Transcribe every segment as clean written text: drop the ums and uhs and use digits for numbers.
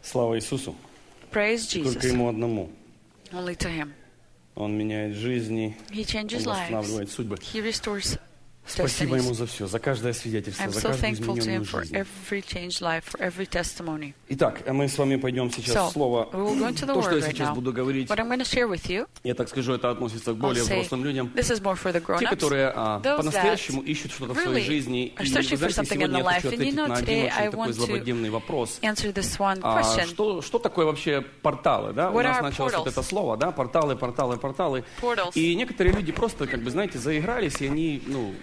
Слава Иисусу. Praise Только Jesus. Ему одному. Only to Him. Он меняет жизни, He changes Он lives. восстанавливает судьбы. He restores Спасибо Ему destinies. за все, за каждое свидетельство, I'm за so каждую thankful to измененную Him for жизнь. every changed life, for every testimony. Итак, мы с вами пойдем сейчас So, в Слово. we will go into the То, что Word я right сейчас now. буду говорить, What I'm going to share with you, я так скажу, это относится к I'll более say, взрослым людям. this is more for the Те, grown-ups. которые Those по-настоящему ищут что-то в своей really жизни. are И, searching вы for знаете, something in сегодня the я хочу life. And you ответить know, на один today I очень такой want to злободневный вопрос. answer this one question. Что такое вообще порталы? Да? У What нас are началось вот portals? это слово, да? Порталы. Portals. И некоторые люди просто, знаете, заигрались, и они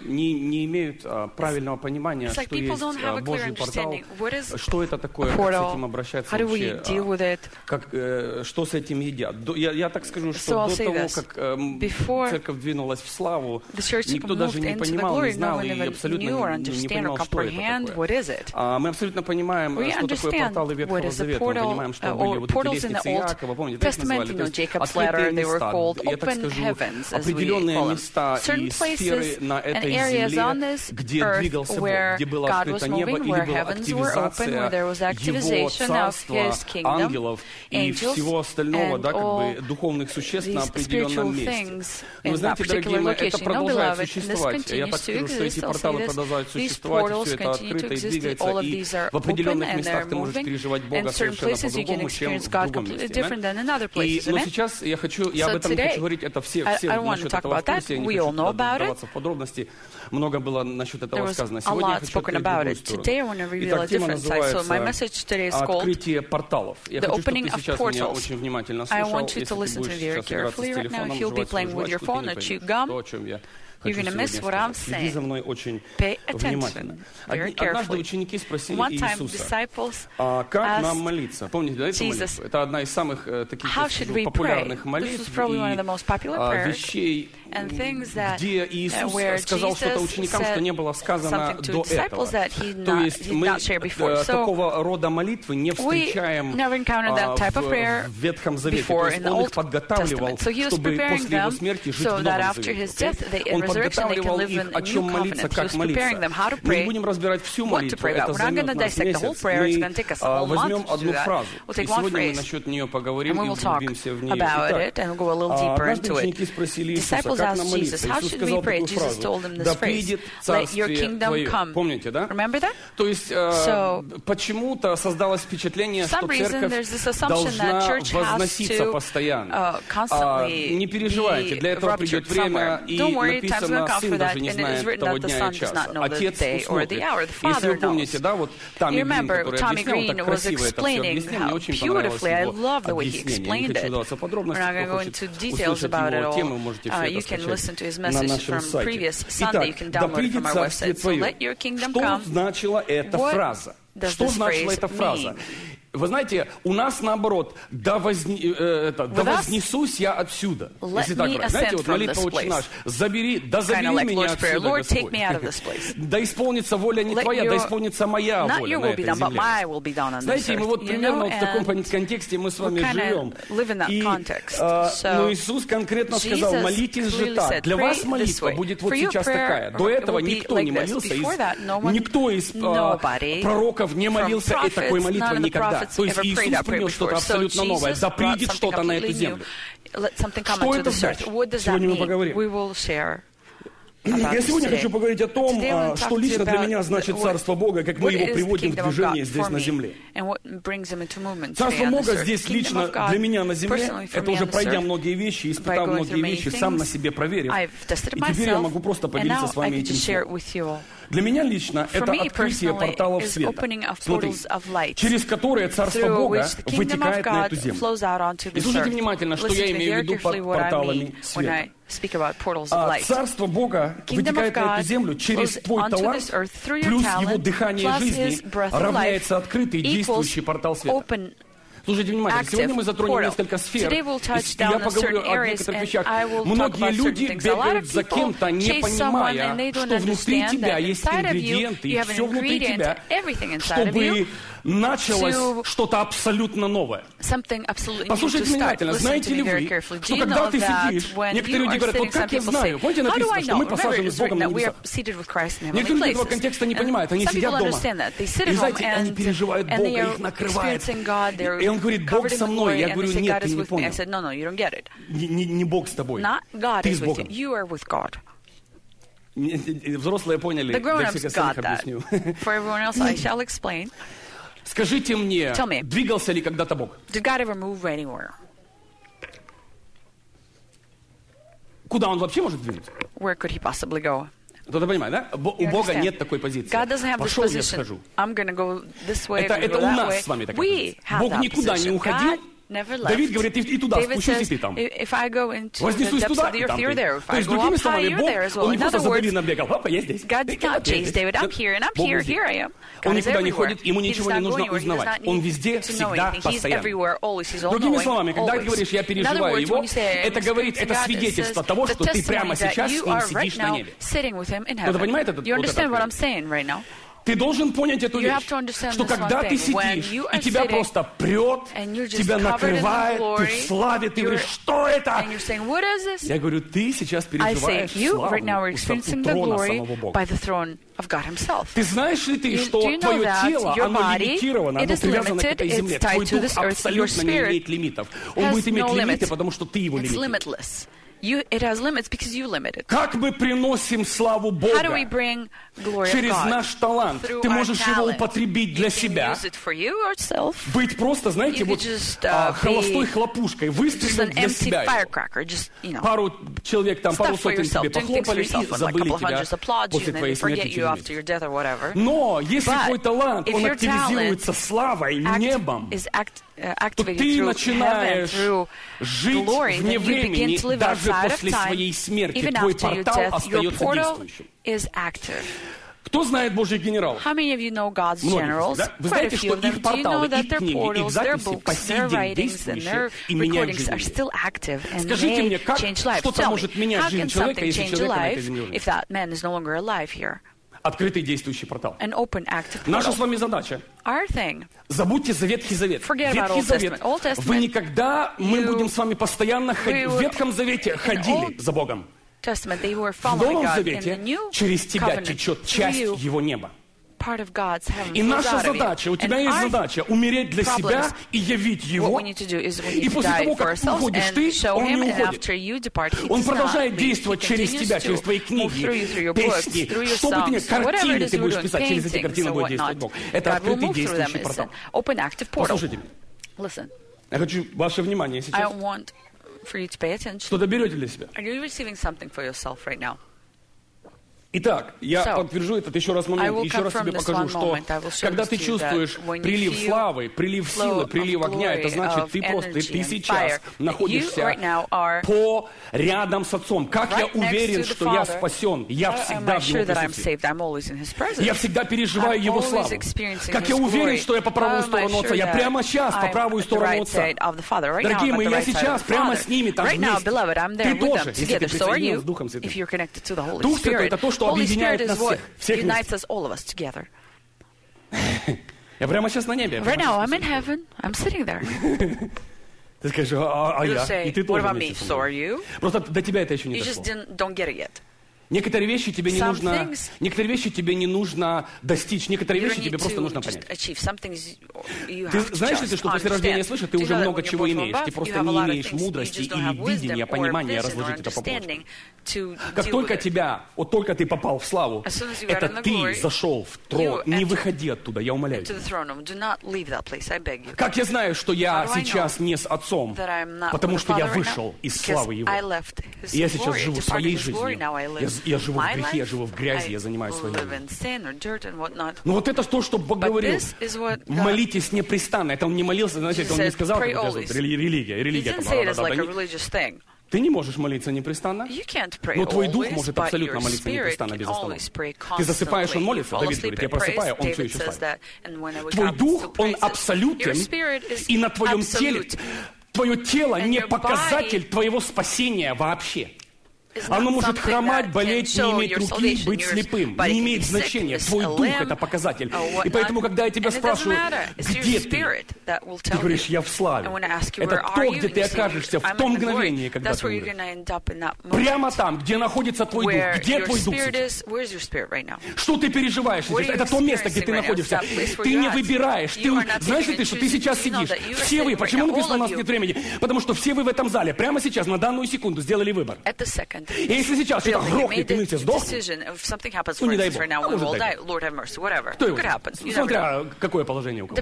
не имеют правильного понимания, It's like что people есть don't have a clear Божий портал, understanding. What is что это такое, как portal? с этим обращаться How do we вообще, deal with it? что с этим едят. Я так скажу, So что I'll до say того, this. как Before церковь двинулась в славу, the church никто даже moved не into the понимал, не glory, no знал one и even абсолютно knew or не understand or понимал, что это comprehend такое. what is it. Мы абсолютно понимаем, We что такое understand порталы what Ветхого is the Завета. Мы portal, понимаем, что or были вот эти portals in the лестницы Old Иакова, помните, так Testament, называли? Jacob's Открытые ladder, they were места, called я так open скажу, heavens, as we определенные call them. места Certain и сферы places на and этой areas on земле, this где earth двигался Бог, where где было God was открыто небо, moving, или where была heavens were open, where there was активизация Его activization of царства, His kingdom, ангелов и angels, всего остального, and all духовных существ на these определенном spiritual месте. things Но вы in that знаете, дорогие particular мои, это location. No, продолжает beloved, and this существовать. Я так continues to скажу, что эти exist. I'll порталы say this. продолжают These существовать, portals все это continue to открыто и exist. двигается, All of и these are в определенных open and местах they're ты можешь moving. переживать In Бога certain совершенно places you can по-другому, чем experience в God другом completely месте. different than in other places. Но Amen? сейчас я об So этом today, хочу говорить, это все I don't want to насчет talk этого в about that. курсе, я не We all хочу know about it. вдаваться в подробности. Много было насчет There этого was сказано. a Сегодня я lot хочу spoken открыть about другую it. сторону. Today I want to reveal a Итак, тема different side. So my называется message today is called «Открытие порталов». Я The хочу, чтобы Opening ты of сейчас меня Portals. очень внимательно I слушал. want you Если to ты listen to будешь me very сейчас играться с carefully right now. телефоном, If you'll be жевать свою playing with your жвачку, phone ты or не chew поймешь gum, то, о чем я you're хочу going to miss сегодня what I'm сказать. Следи за saying. мной очень Pay внимательно. attention very Однажды carefully. ученики спросили One time, Иисуса, disciples как нам asked молиться? Помните, да, эту Jesus, молитву? Это одна из самых таких how should we pray? популярных This молитв was probably one of the most popular prayers вещей, and things that где Иисус where сказал что-то Jesus ученикам, что не было сказано something to до disciples этого. that he То есть did мы not share before. So такого рода молитвы не встречаем never encountered that type of prayer в Ветхом Завете. before То есть in the Он их Old подготавливал, Testament. So he was чтобы preparing после Его them смерти жить so в that Новом after Завете. his death, Он in resurrection, they can подготавливал live их, in о a new чем молиться, covenant. He как was preparing them how to молиться. Мы не pray, будем разбирать всю what to молитву, pray about. это We're not going займет to нас dissect the whole месяц. prayer. It's Мы going to take us a whole возьмем month to do одну that. фразу, We'll и take one сегодня мы phrase, насчет нее and поговорим we и will talk углубимся в нее. about Итак, it and go a little deeper однажды into ученики it. спросили Иисуса, Disciples как нам asked молиться. Jesus, how Иисус should we сказал pray? такую Jesus фразу: told them «Да this phrase, придет let your Царствие kingdom Твое». come. Помните, да? Remember that? То есть почему-то создалось впечатление, что церковь должна возноситься постоянно. Не переживайте, для этого придет время, и написано, сын даже не знает того дня и часа. Отец усмотрит. Если вы помните, да, вот Томми Грин, который объяснял, так красиво это все объяснил, мне очень понравилось его объяснение. Не хочу вдаваться в подробности, кто хочет услышать его тему, можете все это скачать на нашем сайте. Итак, да придет Царствие Твое. Что значила эта фраза? Что значила эта фраза? Вы знаете, у нас наоборот, да вознесусь я отсюда. Если так говорить. Знаете, вот молитва «Отче наш», забери меня отсюда, Господь. Да исполнится воля не Твоя, да исполнится моя воля на этой земле. Знаете, мы вот примерно в таком контексте мы с вами живем. И но Иисус конкретно сказал: молитесь же так. Для вас молитва будет вот сейчас такая. До этого никто не молился, никто из пророков не молился такой молитвой никогда. То есть Иисус принес что-то абсолютно новое. Да придет что-то на эту землю. Что это значит? Сегодня мы поговорим. Я сегодня хочу поговорить о том, что лично для меня значит Царство Бога, как мы его приводим в движение здесь на земле. Царство Бога здесь лично для меня на земле, это уже пройдя многие вещи, испытав многие вещи, сам на себе проверив. И теперь я могу просто поделиться с вами этим словом. Для меня лично это открытие порталов света, через которые Царство Бога вытекает на эту землю. И слушайте внимательно, что я имею в виду под порталами света. Царство Бога вытекает на эту землю через твой талант, плюс его дыхание жизни равняется открытый действующий портал света. Слушайте внимательно, сегодня мы затронем несколько сфер, и я поговорю о некоторых вещах. Многие люди бегают за кем-то, не понимая, что внутри тебя есть ингредиенты, и все внутри тебя, чтобы началось что-то абсолютно новое. Послушайте внимательно, знаете ли вы, что когда ты сидишь, некоторые люди говорят, вот как я знаю, помните написано, что мы посажены с Богом на небесах. Некоторые люди этого контекста не понимают, они сидят дома. И знаете, они переживают Бога, их накрывает. И он говорит, Бог со мной. Я говорю, нет, ты не понял. Не Бог с тобой, ты с Богом. Взрослые поняли, для всех остальных объясню. Скажите мне, двигался ли когда-то Бог? Куда он вообще может двинуться? Кто-то понимает, да? У Бога нет такой позиции. Пошел, я схожу. Это у нас с вами такая позиция. Бог никуда не уходил. Давид говорит, и туда спущусь, и ты там. Вознесусь туда, и там ты. То есть, другими словами, Бог, он не просто за Давидом бегал, опа, я здесь. Бог везде. Он никуда не ходит, ему ничего не нужно узнавать. Он везде, всегда, постоянно. Другими словами, когда ты говоришь, я переживаю его, это говорит, это свидетельство того, что ты прямо сейчас с ним сидишь на небе. Кто-то понимает это? Ты должен понять эту вещь, что когда ты сидишь, и тебя просто прет, тебя накрывает, ты в славе, ты говоришь, что это? Я говорю, ты сейчас переживаешь славу у трона самого Бога. Ты знаешь ли ты, что твое тело, оно лимитировано, оно привязано к этой земле. Твой дух абсолютно не имеет лимитов. Он будет иметь лимиты, потому что ты его лимитируешь. It has limits because you limit it. Как мы приносим славу Бога через наш талант? Ты можешь его употребить для себя. Быть просто, знаете, вот холостой хлопушкой, выстрелить для себя. Пару человек там, пару сотен тебе похлопали и забыли тебя после твоей смерти. Но если твой талант, он активизируется славой, небом, то ты начинаешь жить вне времени, даже после своей смерти. Твой портал остается действующим. Кто знает Божьих генералов? Многие, да? Вы знаете, что их порталы, их книги, их записи по сей день действующие и меняют жизнь людей. Скажите мне, как что-то может менять жизнь человека, если человека на этой земле? Открытый действующий портал. Наша с вами задача. Забудьте за Ветхий Завет. Ветхий Завет. Вы никогда, мы будем с вами постоянно ходить. В Ветхом Завете ходили за Богом. В Новом Завете через тебя течет часть Его неба. И наша задача, у тебя есть задача умереть для себя и явить Его. И после того, как уходишь ты, Он не уходит. Он продолжает действовать через тебя, через твои книги, песни, что бы ты ни, картины ты будешь писать, через эти картины будет действовать Бог. Это открытый действующий портал. Послушайте меня. Я хочу ваше внимание сейчас. Что-то берете для себя. Итак, я подтвержу этот еще раз момент, еще раз тебе покажу, что когда ты чувствуешь прилив славы, прилив силы, прилив огня, это значит, ты сейчас находишься рядом с Отцом. Как я уверен, что я спасен? Я всегда в Его присутствии. Я всегда переживаю Его славу. Как я уверен, что я по правую сторону Отца? Я прямо сейчас по правую сторону Отца. Дорогие мои, я сейчас прямо с ними там вместе. Ты тоже, если ты присоединен с Духом Святым. Дух Святой — это то, что объединяет нас всех вместе. Я прямо сейчас на небе. Right now, I'm in heaven. I'm sitting there. Ты скажешь, я, и ты тоже вместе со мной. Просто до тебя это еще не дошло. Некоторые вещи тебе не нужно, некоторые вещи тебе не нужно достичь, некоторые вещи тебе просто нужно понять. Ты знаешь ли ты, что после рождения свыше ты уже много чего имеешь, ты просто не имеешь мудрости или видения, понимания разложить это по полочкам. Как только вот только ты попал в славу, это ты зашел в трон, не выходи оттуда, я умоляю тебя. Как я знаю, что я сейчас не с Отцом, потому что я вышел из славы Его. И я сейчас живу своей жизнью. Я живу в грехе, я живу в грязи, я занимаюсь своей жизнью. Но вот это то, что Бог говорил. Молитесь непрестанно. Это Он не молился, значит, Он не сказал, как это религия. Ты не можешь молиться непрестанно, но твой дух может абсолютно молиться непрестанно, без остановки. Ты засыпаешь, он молится, Давид говорит, я просыпаю, он все еще спает. Твой дух, он абсолютен, и на твоем теле, твое тело не показатель твоего спасения вообще. Оно может хромать, болеть, не иметь руки, быть слепым. Не имеет значения. Твой дух — это показатель. И поэтому, когда я тебя спрашиваю, где ты? Ты говоришь, я в славе. Это то, где ты окажешься в том мгновении, когда ты умрешь. Прямо там, где находится твой дух. Где твой дух сейчас? Что ты переживаешь сейчас? Это то место, где ты находишься. Ты не выбираешь. Знаешь ли ты, что ты сейчас сидишь? Все вы. Почему написано, у нас нет времени? Потому что все вы в этом зале, прямо сейчас, на данную секунду, сделали выбор. И если сейчас что-то грохнет, и мы все сдохнем, ну не дай Бог, а может дай Бог. Кто его знает? Смотря какое положение у кого.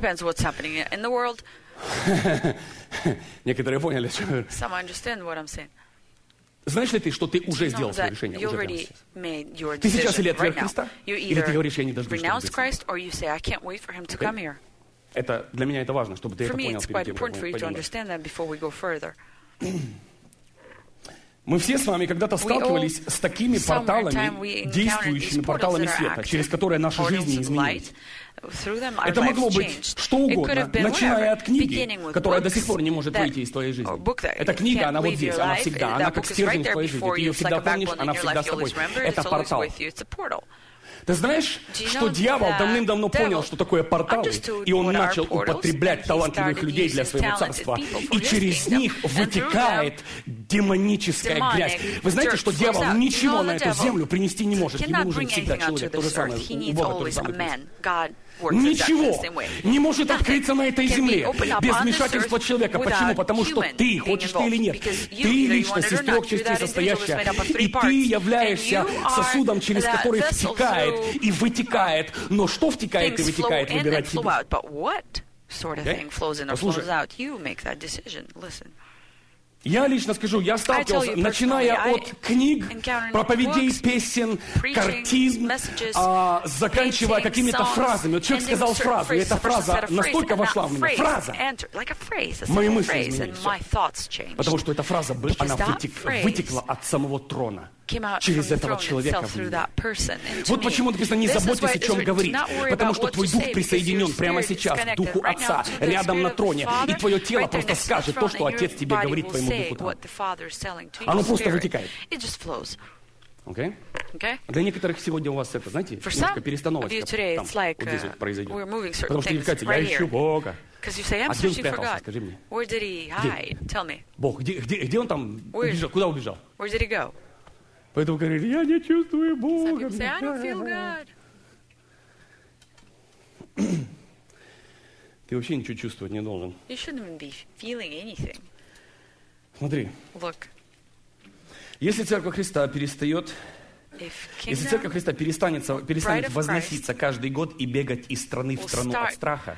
Некоторые поняли, что я говорю. Знаешь ли ты, что ты уже сделал свое решение? Уже прямо сейчас. Ты сейчас или отверг Христа, или ты говоришь, я не дождусь, чтобы быть. Это, для меня это важно, чтобы ты это понял перед тем, как мы пойдем. Мы все с вами когда-то сталкивались с такими порталами, действующими порталами света, через которые наша жизнь изменилась. Это могло быть что угодно, начиная от книги, которая до сих пор не может выйти из твоей жизни. Эта книга, она вот здесь, она всегда, она как стержень в твоей жизни. Ты ее всегда помнишь, она всегда с тобой. Это портал. Ты знаешь, что дьявол давным-давно понял, что такое порталы, и он начал употреблять талантливых людей для своего царства. И через них вытекает демоническая грязь. Вы знаете, что дьявол ничего на эту землю принести не может. Ему нужен всегда человек. То же самое, у Бога то же самое. Ничего не может открыться на этой земле без вмешательства человека. Почему? Потому что ты, хочешь ты или нет, ты личность из 3 частей состоящая, и ты являешься сосудом, через который втекает и вытекает. Но что втекает и вытекает, выбирать тебе. Послушай. Я лично скажу, я сталкивался, начиная от книг, проповедей, песен, картин, заканчивая какими-то фразами. Вот человек сказал фразу, и эта фраза настолько вошла в меня. Фраза. Мои мысли изменились. Потому что эта фраза, она вытекла от самого трона. Через этого человека в меня. Вот почему написано, не заботьтесь, о чем говорить. Потому что твой дух присоединен прямо сейчас к духу Отца, рядом на троне. И твое тело просто скажет то, что Отец тебе говорит твоему духу там. Оно просто вытекает. Okay? Для некоторых сегодня у вас это, знаете, немножко перестановочка там, вот здесь вот произойдет. Потому что вы скажете, я ищу Бога. А где он спрятался, скажи мне? Где? Бог, где он там убежал? Куда убежал? Поэтому говорили, я не чувствую Бога. Ты вообще ничего чувствовать не должен. Смотри. Если Церковь Христа перестанет возноситься каждый год и бегать из страны в страну от страха,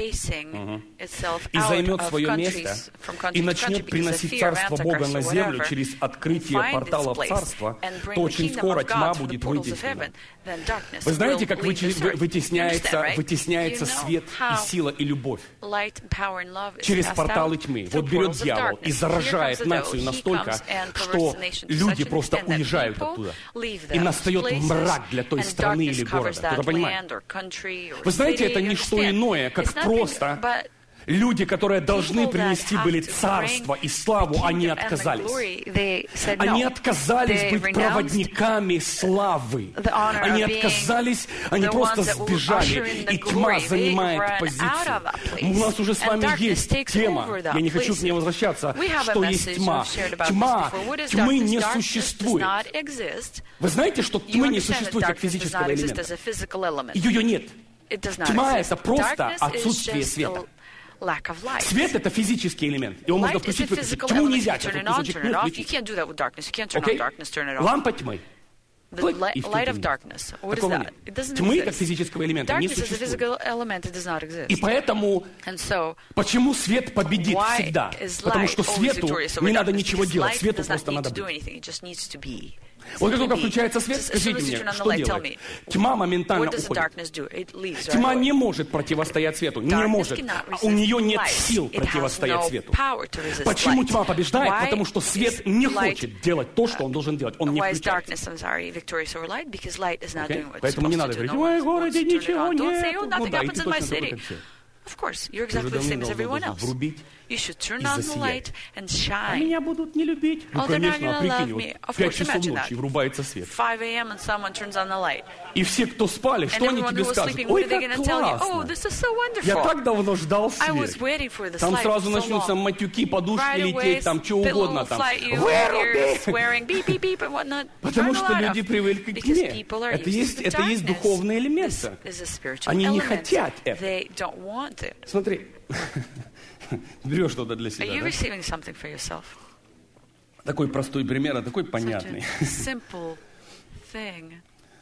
и займет свое место, и начнет приносить Царство Бога на землю через открытие порталов Царства, то очень скоро тьма будет вытеснена. Вы знаете, как вытесняется свет и сила и любовь? Через порталы тьмы. Вот берет дьявол и заражает нацию настолько, что люди просто уезжают оттуда. И настает мрак для той страны или города. Кто-то понимает? Вы знаете, это не что иное, как просто люди, которые должны принести были царство и славу, они отказались. Они отказались быть проводниками славы. Они отказались, они просто сбежали. И тьма занимает позицию. У нас уже с вами есть тема, я не хочу к ней возвращаться, что есть тьма. Тьмы не существует. Вы знаете, что тьмы не существует как физического элемента? Ее нет. Тьма — это просто отсутствие света. Свет — это физический элемент. Его можно включить-выключить. Тьму нельзя включить. Okay? Лампа тьмы. Тьмы как физического элемента не существует. И поэтому, почему свет победит всегда? Потому что свету не надо ничего делать. Свету просто надо быть. Вот как только включается свет, скажите мне, что делает? Тьма моментально уходит. Тьма не может противостоять свету. Не может. У нее нет сил противостоять свету. Почему тьма побеждает? Потому что свет не хочет делать то, что он должен делать. Он не включается. Okay? Поэтому не надо говорить, ой, в городе ничего нет. Ну да, и ты точно такой, как все. Of course, you're exactly the same as everyone else. You should turn on the light and shine. Меня будут не любить. Oh, they're not going to love me. Of 5 course, часов imagine ночи that. врубается свет. 5 a.m. and someone turns on the light. И все, кто спали, что они тебе скажут? Ой, как классно! Oh, this is so wonderful. Я так давно ждал I was свет. waiting for this Там light сразу for so начнутся long. матюки, подушки Right лететь, там что угодно. Там. Выруби! Swearing, beep, beep, beep, and whatnot. Потому что люди привыкли к Because тьме. people are Это used to the есть darkness. духовный элемент. This is a spiritual Они не element. хотят этого. They don't want it. Смотри, берешь что-то для Are себя, you да? receiving something for yourself? Такой простой пример, а такой Such понятный. a simple thing.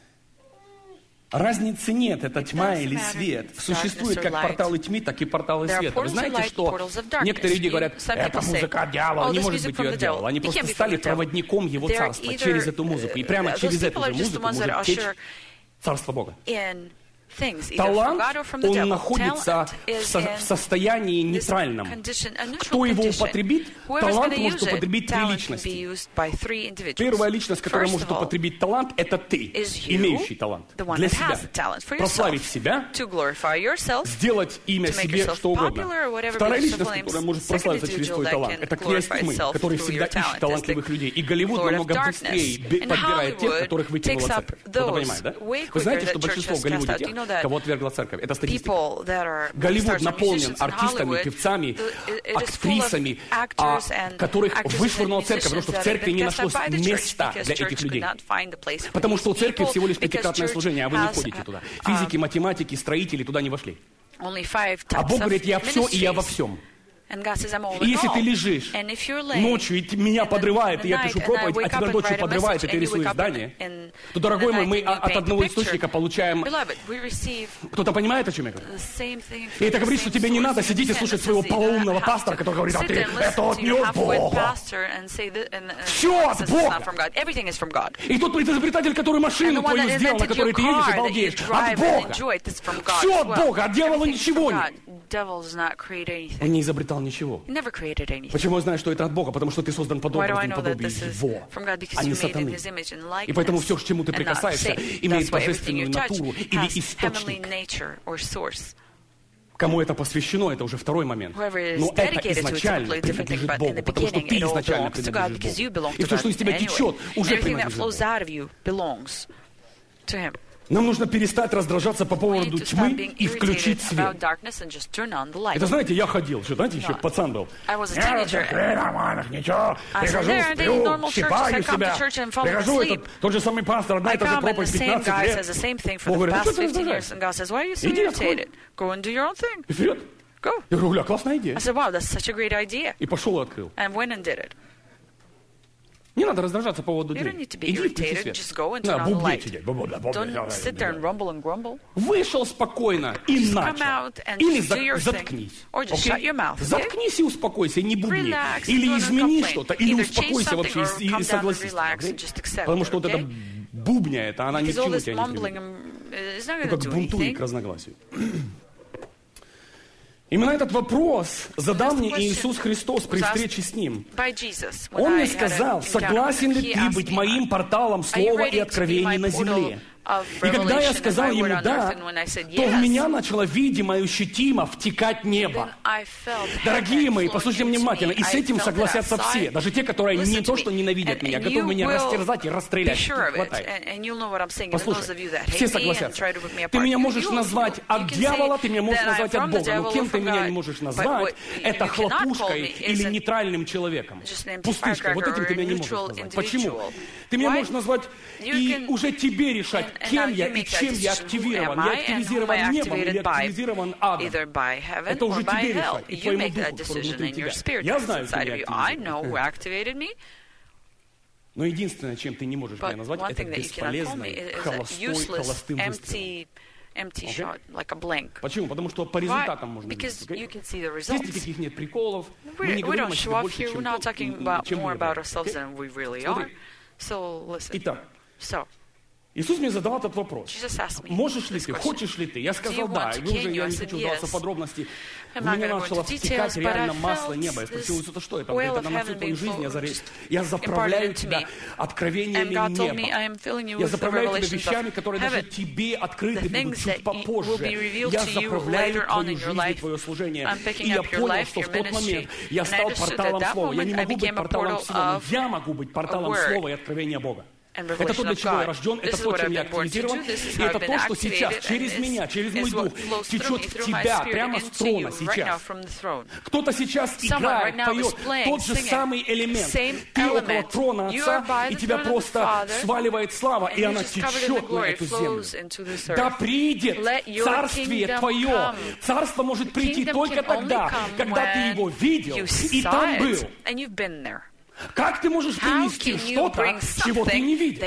Разницы нет, это тьма или свет. Существует как порталы тьмы, так и порталы света. Вы знаете, что некоторые люди говорят, это музыка от дьявола, не может быть ее от дьявола. Они просто стали проводником его царства через эту музыку. И прямо через эту же музыку может течь царство Бога. Талант, он находится в состоянии нейтральном. Кто его употребит, талант может употребить 3 личности. Первая личность, которая может употребить талант, это ты, имеющий талант. Для себя. Прославить себя, сделать имя себе что угодно. Вторая личность, которая может прославиться через твой талант, это князь тьмы, который всегда ищет талантливых людей. И Голливуд намного быстрее подбирает тех, которых выкинула церковь. Кто-то понимает, да? Вы знаете, что большинство в Голливуде тех, кого отвергла церковь. Это статистика. Голливуд наполнен артистами, певцами, актрисами, которых вышвырнула церковь, потому что в церкви не нашлось места для этих людей. Потому что у церкви всего лишь 5-кратное служение, а вы не ходите туда. Физики, математики, строители туда не вошли. А Бог говорит, я все и я во всем. И если ты лежишь ночью, и меня подрывает, и я пишу проповедь, а тебя ночью подрывает, и ты рисуешь здание, то, дорогой мой, мы от одного источника получаем... Кто-то понимает, о чем я говорю? И это говорит, что тебе не надо сидеть и слушать своего полоумного пастора, который говорит, а ты, это от не от Бога. Все от Бога. И тот изобретатель, который машину твою сделал, на которой ты едешь и балдеешь, от Бога. Все от Бога, от дьявола ничего нет. Он не изобретал ничего. Почему я знаю, что это от Бога? Потому что ты создан по образу и подобию Его, а не сатаны. И поэтому все, к чему ты прикасаешься, имеет божественную натуру или источник. Кому это посвящено, это уже второй момент. Но это изначально принадлежит Богу, потому что ты изначально принадлежишь Богу. И все, что из тебя течет, уже принадлежит Богу. Нам нужно перестать раздражаться по поводу тьмы и включить свет. Это, знаете, я ходил, знаете, еще пацан был. Я нормально, ничего, прихожу, сплю, щипаю себя. Прихожу, этот тот же самый пастор, одна и та же проповедь 15 лет. Бог говорит, что ты раздражаешься? Иди, открой. И вперед. Я говорю, бля, классная идея. И пошел и открыл. Не надо раздражаться по поводу дверей. Иди включи свет. Да, бубнеть сидеть. Вышел спокойно и начал. Или заткнись. Заткнись и успокойся, не бубни. Или измени что-то, или успокойся вообще и согласись. Потому что вот это бубня, это она ни к чему тебя не приведет. Как бунтует к разногласию. Именно этот вопрос задал мне Иисус Христос при встрече с Ним. Он мне сказал, согласен ли ты быть моим порталом слова и откровений на земле? И когда я сказал ему «да», то в меня начало видимо и ощутимо втекать небо. Дорогие мои, послушайте внимательно, и с этим согласятся все, даже те, которые не то что ненавидят меня, готовы меня растерзать и расстрелять. Послушай, все согласятся. Ты меня можешь назвать от дьявола, ты меня можешь назвать от Бога, но кем ты меня не можешь назвать, это хлопушкой или нейтральным человеком. Пустышкой, вот этим ты меня не можешь назвать. Почему? Ты меня можешь назвать и уже тебе решать, кем я и чем я активирован. Я активизирован небом или активизирован адом. Это уже тебе решать, и твоему духу, который внутри тебя. Я знаю, что я активизирован. Но единственное, чем ты не можешь меня назвать, это бесполезный, холостым выстрелом. Okay? Почему? Потому что по результатам можно видеть. Okay? Здесь никаких нет приколов. Мы не говорим о себе больше, чем мы являемся. Итак, Иисус мне задал этот вопрос. Можешь ли ты, хочешь ли ты? Я сказал да. И я не хочу вдаваться в подробности. У меня начало втекать реально масло неба. Я спросил Иисуса, что это? Он говорит, это на всю твою жизнь. Я заправляю тебя откровениями неба. Я заправляю тебя вещами, которые даже тебе открыты будут чуть попозже. Я заправляю твою жизнь и твое служение. И я понял, что в тот момент я стал порталом Слова. Я не могу быть порталом всего, но я могу быть порталом Слова и откровения Бога. Это то, для чего я рожден, это то, чем я активизирован, и это то, что сейчас через меня, через мой дух течет в тебя, прямо с трона сейчас. Кто-то сейчас играет, поет тот же самый элемент. Ты около трона Отца, и тебя просто сваливает слава, и она течет на эту землю. Да придет Царствие Твое. Царство может прийти только тогда, когда ты его видел и там был. Как ты можешь принести что-то, чего ты не видел?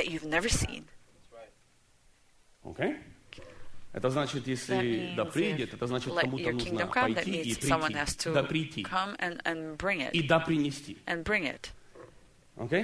Okay? Это значит, если да придет, это значит, кому-то нужно пойти и прийти. Да прийти. И да принести. Okay?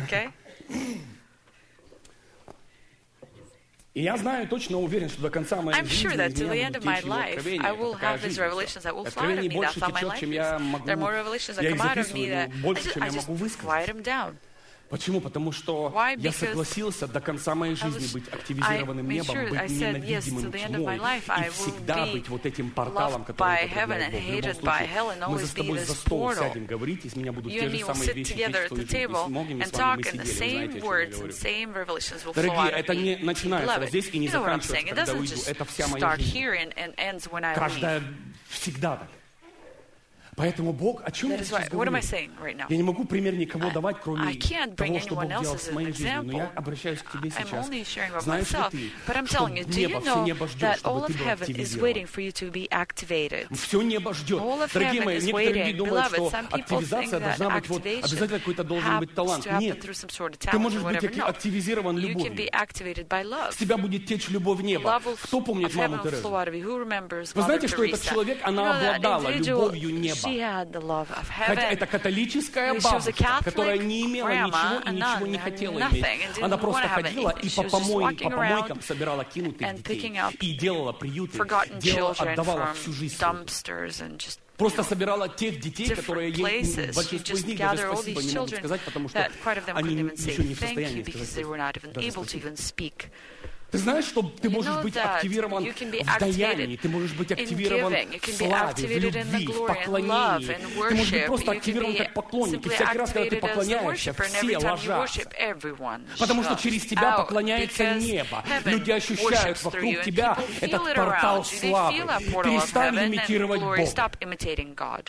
И я знаю, точно уверен, что до конца моей жизни из меня будут течь его откровения. Откровений больше течет, чем я могу. Я их записываю, но больше, чем я могу высказать. Почему? Потому что я согласился до конца моей жизни быть активизированным небом, быть ненавидимым тьмой и всегда быть вот этим порталом, который управляет Бог. В любом случае, мы с тобой за стол сядем говорить, и с меня будут те же самые вещи течь, что многими с вами мы сидели, вы знаете, о чем я говорю. Дорогие, это не начинается вот здесь и не заканчивается, когда уйду. Это вся моя жизнь. Каждая всегда так. Поэтому Бог, о чем я сейчас говорю? Я не могу пример никого давать, кроме того, что Бог делал с моей жизнью. Но я обращаюсь к тебе сейчас. Знаешь ли ты, что небо, все небо ждет, чтобы ты был активизирован? Все небо ждет. Дорогие мои, некоторые люди думают, что активизация должна быть, вот, обязательно какой-то должен быть талант. Нет. Ты можешь быть активизирован любовью. С тебя будет течь любовь неба. Кто помнит маму Терезу? Вы знаете, что этот человек, она обладала любовью неба. Хотя это католическая бабушка, которая не имела ничего и ничего не хотела иметь. Она просто ходила и по помойкам собирала кинутых детей и делала приюты, отдавала всю жизнь. Просто собирала тех детей, которые ей, большинство из них даже спасибо не могут сказать, потому что они еще не в состоянии сказать даже спасибо. Ты знаешь, что ты можешь быть активирован в даянии, ты можешь быть активирован в славе, в любви, в поклонении. Ты можешь быть просто активирован как поклонник. И всякий раз, когда ты поклоняешься, все ложатся. Потому что через тебя поклоняется небо. Люди ощущают вокруг тебя этот портал славы. Перестань имитировать Бога.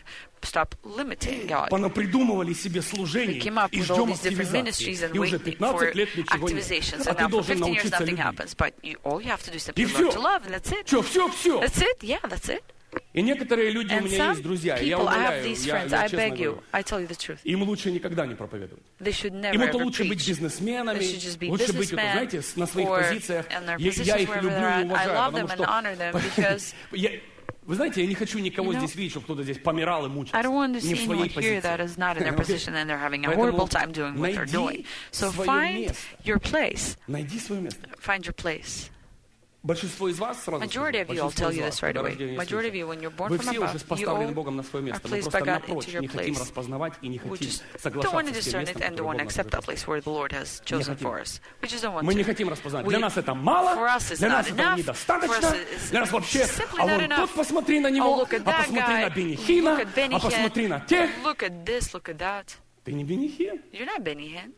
Понапридумывали себе служений и ждем активизации. И уже 15 лет ничего нет. А ты должен научиться любить. И все. Все. И некоторые люди у меня есть друзья, и я умоляю, я честно говорю, им лучше никогда не проповедовать. Им-то лучше быть бизнесменами, лучше быть, знаете, на своих позициях. Я их люблю и уважаю, потому что... Вы знаете, я не хочу никого здесь видеть, чтобы кто-то здесь помирал и мучился. Не в своей позиции. Поэтому найди свое место. Большинство из вас сразу Majority of you, I'll tell you this right away. Majority of you, when you're born from above, you are placed by God into your place. We just don't want to discern it and don't want to accept that place where the Lord has chosen for us. We just don't want to. Мы не хотим распознать. Для нас это мало, для нас этого недостаточно, для нас вообще, а вот тут посмотри на него, а посмотри на Бенни Хинна, а посмотри на тех. Look at this, look at that. Ты не Бенни Хин. You're not Benny Hinn.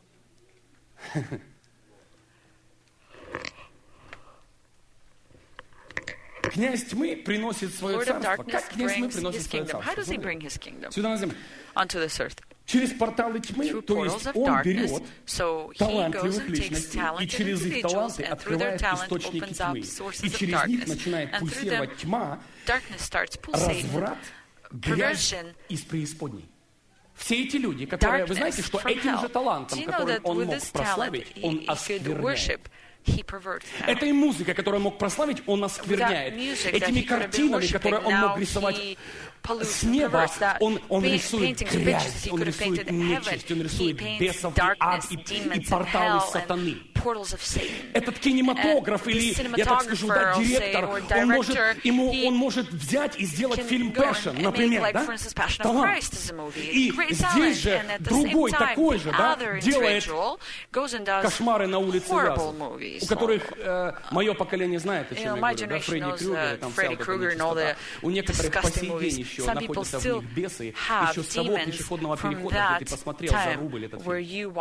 Князь тьмы приносит свое царство. Как князь тьмы приносит свое царство? Сюда на землю. Через порталы тьмы, то есть он берет талантливых личностей и через их таланты открывает источники тьмы. И через них начинает пульсировать тьма, разврат, грязь из преисподней. Все эти люди, которые, вы знаете, что этим же талантом, которым он мог прославить, он оскверняет. Этой музыкой, которую он мог прославить, он оскверняет. Этими картинами, которые он мог рисовать с неба, он рисует грязь, он рисует нечисть, он рисует бесов и ад, и порталы сатаны. Этот кинематограф или, я так скажу, да, директор, он может взять и сделать фильм Passion, например, да? Талант. И здесь же другой такой же, да, делает «Кошмары на улице Вязов», у которых мое поколение знает, о чем я говорю, да, Фредди Крюгер, там вся у некоторых по сей день еще находятся в них бесы, еще с того пешеходного перехода, где ты посмотрел за рубль этот фильм.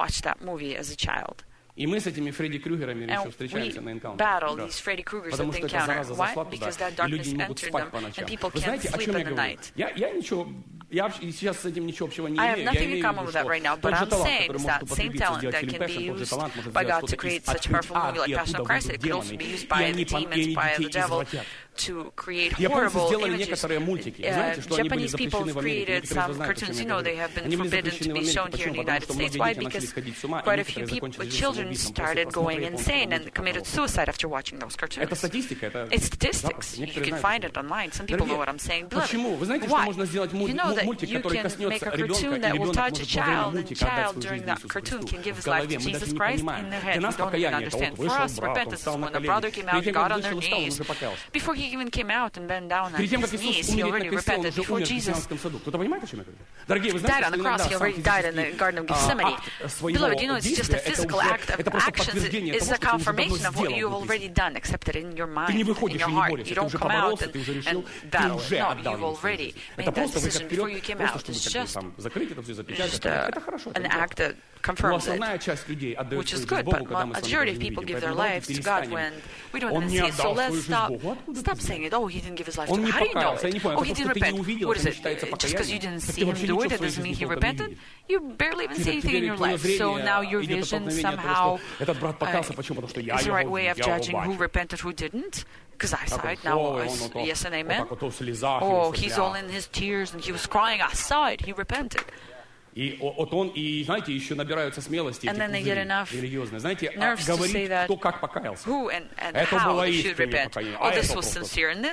И мы с этими Фредди Крюгерами еще встречаемся на энкаунтере. Потому что эта зараза зашла туда, и люди не могут спать по ночам. Вы знаете, о чем я говорю? Я сейчас с этим ничего общего не имею. Я имею в виду, что тот же талант, который может употребиться, сделать фильм Passion, тот же талант может сделать что-то из открыть ад, и оттуда выйдут демоны, и они детей извратят. Японцы сделали некоторые мультики. Знаете, что они были запрещены в Америке? Некоторые же знают, о чем я говорю. Они были запрещены в Америке. Почему? Потому что многие дети начали сходить с ума, и некоторые закончили жизнь started going insane and committed suicide after watching those cartoons. Это статистика, это It's statistics. You can find it online. Some people know what I'm saying. Почему? Вы знаете, что можно сделать мультик, который коснется ребенка, и ребенок может во время мультика отдать свою жизнь Иисусу Христу в голове. Мы даже не понимаем. Для нас покаяние это вот вышел брат, он встал на колени. Перед тем, как вышел и встал, он уже покаялся. Перед тем, как Иисус умереть на кресте, он уже умер в Гефсиманском саду. Кто-то понимает, о чем я говорю? Дорогие, вы знаете, что иногда сам акт своего действия это просто подтверждение того, что ты уже давно сделал в действии. Ты не выходишь и не борешься, ты уже поборолся, ты уже решил, ты уже отдал ему свою жизнь. Это просто выход вперед, просто чтобы там закрыть это все, запечатать. Это хорошо. Но основная часть людей отдает свою жизнь Богу, когда мы с вами не видим. Поэтому давайте перестанем. Он не отдал свою жизнь Богу. Откуда ты знаешь? Он не покаялся. Я не понял, это просто ты не увидел, это не считается покаянием. Так ты вообще ничего в своей жизни толком не видел. You barely even see anything in your life, so now your vision somehow is the right way of judging who repented, who didn't. Because I saw it now. Yes and amen. Oh, he's all in his tears and he was crying. I saw it. He repented. И знаете, еще набираются смелости эти пузыри религиозные. Знаете, говорит, кто как покаялся. Это было искреннее покаяние, а это просто.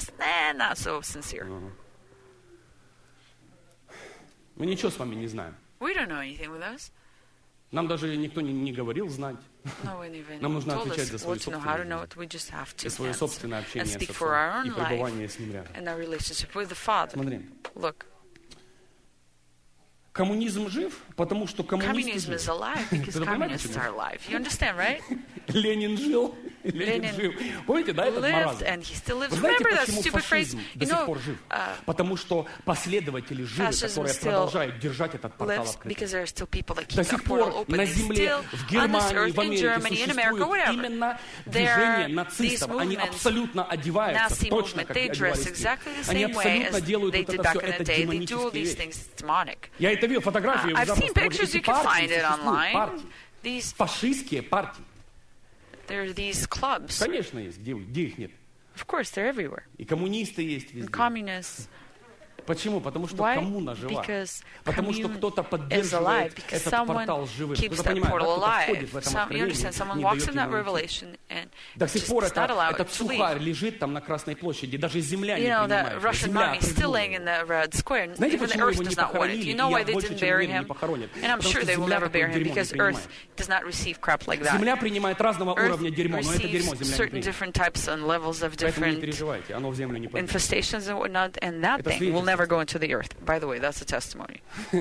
Мы ничего с вами не знаем. Нам даже никто не говорил знать. Нам нужно отвечать за свою собственную жизнь, и свое собственное общение с Отцом, и пребывание с Ним рядом. Смотри. Коммунизм жив, потому что коммунисты живы. Ты понимаешь, почему? Ленин жил, Ленин жив. Помните, да, этот маразм? Вы знаете, почему фашизм до сих пор жив? Потому что последователи живы, которые продолжают держать этот портал открытым. До сих пор на земле, в Германии, в Америке существует именно движение нацистов. Они абсолютно одеваются точно, как одевались те. Они абсолютно делают вот это все, это демонические вещи. Я это видел, фотографии в западном партии существуют. Фашистские партии. There are these clubs. Конечно, есть. Где их нет? Of course, they're everywhere. И коммунисты есть везде. Communists. Почему? Потому что коммуна жива. Потому что кто-то поддерживает этот портал живым. Кто-то понимает, кто-то входит в это откровение и не дает ему. До сих пор этот сухарь лежит там на Красной площади, даже земля не принимает. Земля отвернула. Знаете, почему его не похоронили, и я больше, чем уверен, не похоронят? Потому что земля такое дерьмо не принимает. Земля принимает разного уровня дерьмо, но это дерьмо земля не принимает. Поэтому не переживайте, оно в землю не пойдет. Never go into the earth. By the way, that's a testimony.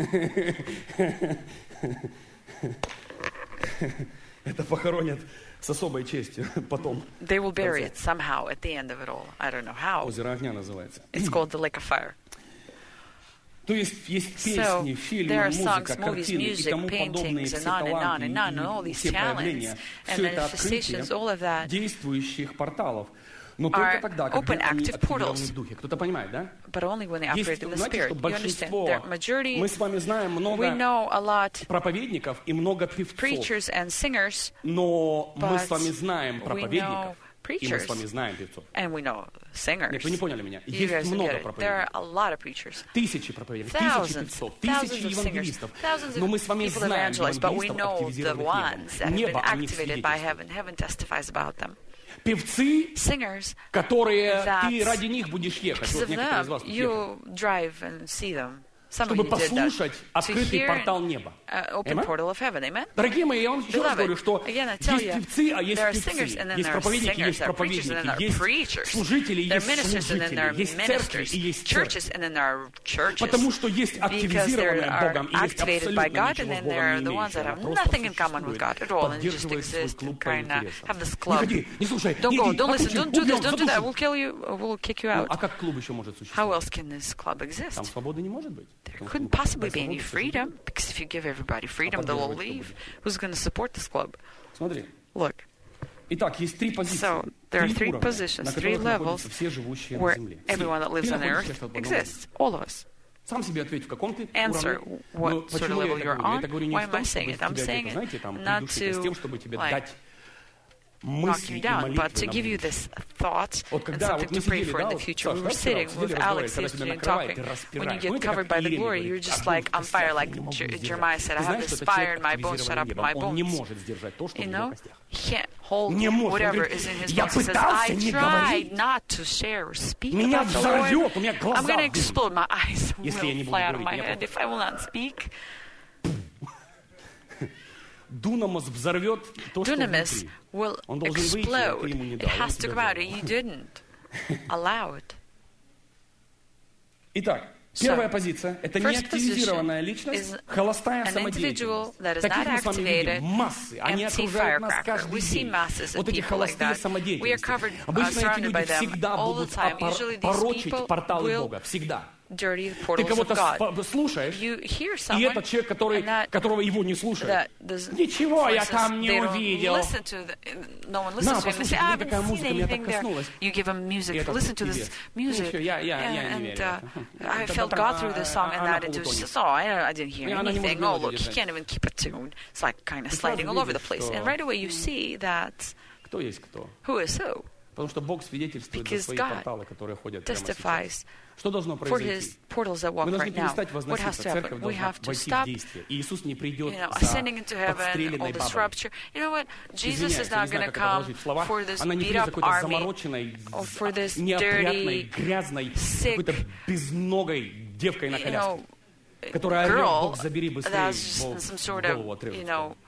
Это похоронят с особой честью потом. They will bury it somehow at the end of it all. I don't know how. Озеро огня называется. It's called the Lake of Fire. То есть песни, фильмы, музыка, картины и тому подобные все таланты и все проявления, все это открытие действующих порталов. Но только тогда, когда они активированы в духе. Кто-то понимает, да? Есть, знаете, что большинство, мы с вами знаем много проповедников и много певцов, но мы с вами знаем проповедников, и мы с вами знаем певцов. Нет, вы не поняли меня. Есть много проповедников. Тысячи проповедников, тысячи певцов, тысячи евангелистов. Но мы с вами знаем евангелистов, активизированных небом. Небо о них свидетельствует. Певцы, которые ты ради них будешь ехать. Вот некоторые из вас тут ехали. чтобы послушать открытый портал неба. Дорогие мои, я вам еще раз говорю, что есть певцы, а есть певцы. Есть проповедники, есть проповедники. Есть служители, есть служители. Есть церкви и есть церковь. Потому что есть активизированные Богом и есть абсолютно ничего с Богом не имеющие. Она просто поддерживает свой клуб по интересам. Не ходи, не слушай, не иди, задушим. А как клуб еще может существовать? Там свободы не может быть. There couldn't possibly be any freedom, because if you give everybody freedom, they'll all leave. Who's going to support this club? Смотри. Look. Итак, есть три позиции. So, there are three positions, three levels, where everyone that lives on earth exists, all of us. Сам себе ответь, в каком ты Answer what sort of level you're on. Why am I saying it? I'm saying it not to, like, knock you down, but to give you this thought and something to pray for in the future. We were sitting with Alex yesterday and talking. When you get covered by the glory, you're just like on fire, like Jeremiah said, I have this fire in my bones, shut up in my bones. You know, he can't hold whatever is in his bones. He says, I tried not to share or speak about the Lord. I'm going to explode. My eyes will fly out of my head if I will not speak. Dunamis взорвет то, что Dunamis will explode. It has to come out, and you didn't allow it. Итак, первая позиция – это неактивизированная личность, холостая самодеятельность. Таких мы с вами видим массы. Они окружают нас каждый день. Вот эти холостые самодеятельности. Обычно эти люди всегда будут порочить порталы Бога. Всегда. Dirty Ты portals of God. кого-то слушаешь, и этот человек, которого его не слушает, ничего я там не увидел. No one listens to him. They say, I haven't seen anything there. You give him music. Listen to this music. And I felt God through this song, and that it was just, I didn't hear anything. Oh, look, he can't even keep a tune. It's like kind of sliding all over the place. And right away you see that who is who. Потому что Бог свидетельствует за свои порталы, которые ходят прямо сейчас. Что должно for his portals that walk Мы должны right now. перестать What has возноситься, to церковь happen? We должна have to войти в stop, действие. И Иисус не придет ascending into за heaven, all подстреленной this бабой. rapture. You know what? Jesus Извиняюсь, is я не not знаю, going to как это come вложить в слова. for this Она не beat придет за up какой-то army, замороченной, or for this неопрятной, dirty, грязной, sick, какой-то безногой девкой на коляске, которая орет, Бог забери быстрее, Бог голову отрывает.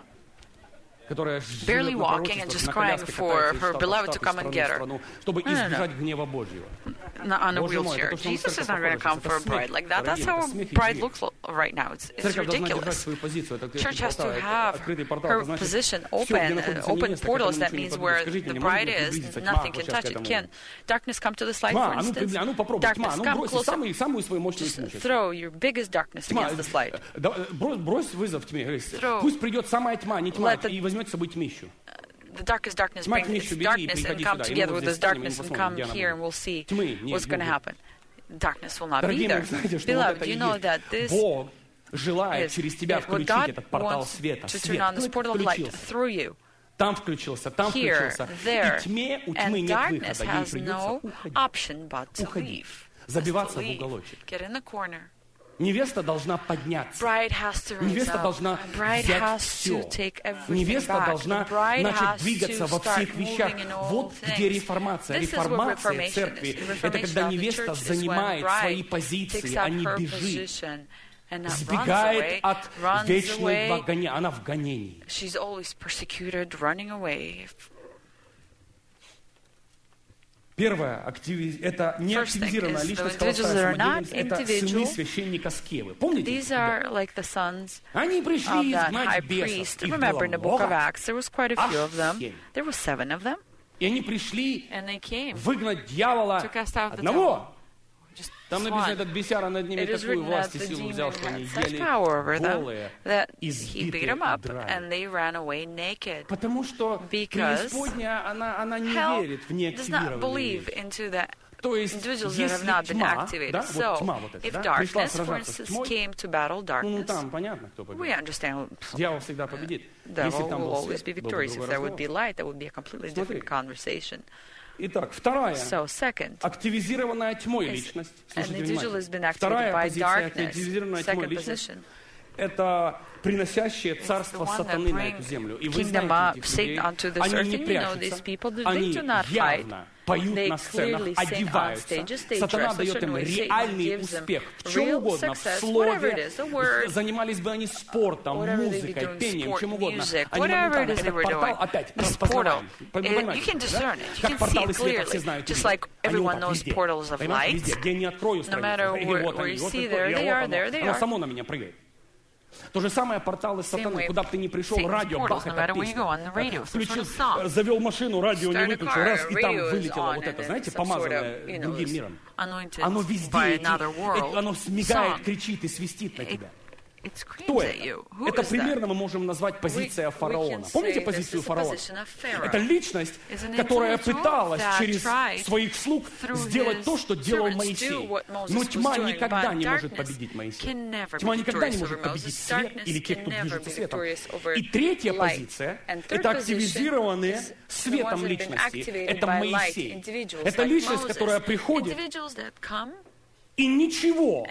Barely walking and just crying for her beloved to come and get her. Чтобы избежать гнева Божьего. Not on a wheelchair. Jesus is not going to come for a bride like that. That's how a bride looks right now. It's ridiculous. Church has to have her position open portals. That means where the bride is, nothing can touch it. Can darkness come to this light, for instance? Darkness, come closer. Just throw your biggest darkness against this light. Брось вызов тьме. Пусть придет самая тьма, не тьма, и возьмет с собой тьмищу. The darkest darkness brings its darkness and come together with this darkness and come here and we'll see what's going to happen. Darkness will not be there. Beloved, you know that this желает через тебя включить этот портал света. Свет through you. Там включился, там включился. И тьме, у тьмы нет выхода. Ей придется уходить. Забиваться в уголочек. Невеста должна подняться. Невеста должна взять все. Невеста должна начать двигаться во всех вещах. Вот где реформация. Реформация церкви – это когда невеста занимает свои позиции, а не бежит. Сбегает от вечного гонения. Она в гонении. Первое, это неактивизированная личность, холостая самодеятельность, это сыны священника Скевы. Помните? Они пришли изгнать бесов. Их было много. 7. И они пришли выгнать дьявола одного. Там написано, этот бесяра над ними такую власть и силу взял, что они ели голые, избитые драли. Потому что преисподняя, она не верит в неактивированные вещи. То есть, если тьма, да, вот тьма вот эта, да, пришла сражаться с тьмой, ну там понятно, кто победит. Дьявол всегда победит. Если там был свет, был бы другой разговор. Итак, вторая активизированная тьмой личность. Слушайте внимательно. Вторая позиция активизированная тьмой личность – это приносящее царство сатаны на эту землю. И вы знаете этих людей, они не прячутся, они явно поют на сценах, одеваются. Сатана дает им реальный успех в чем угодно, в слове, занимались бы они спортом, музыкой, пением, чем угодно. Они моментально этот портал опять распознаваем. Понимаете, как порталы света все знают. Just like everyone knows portals of light, no matter where you see, there they are. Оно само на меня прыгает. То же самое порталы сатаны. Куда бы ты ни пришел, радио, бах, это песня. Включил, завел машину, радио не выключил, раз, и там вылетело вот это, знаете, помазанное другим миром. Оно везде, оно смигает, кричит и свистит на тебя. Кто это? Это примерно мы можем назвать позиция фараона. Помните позицию фараона? Это личность, которая пыталась через своих слуг сделать то, что делал Моисей. Но тьма никогда не может победить Моисея. Тьма никогда не может победить свет или те, кто движется светом. И третья позиция — это активизированные светом личности. Это Моисей. Это личность, которая приходит и ничего,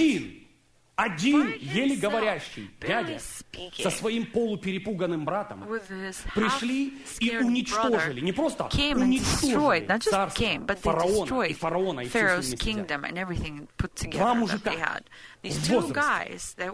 один еле говорящий дядя со своим полуперепуганным братом пришли и уничтожили, не просто уничтожили царство фараона и все с ними сидят. Два мужика в возрасте,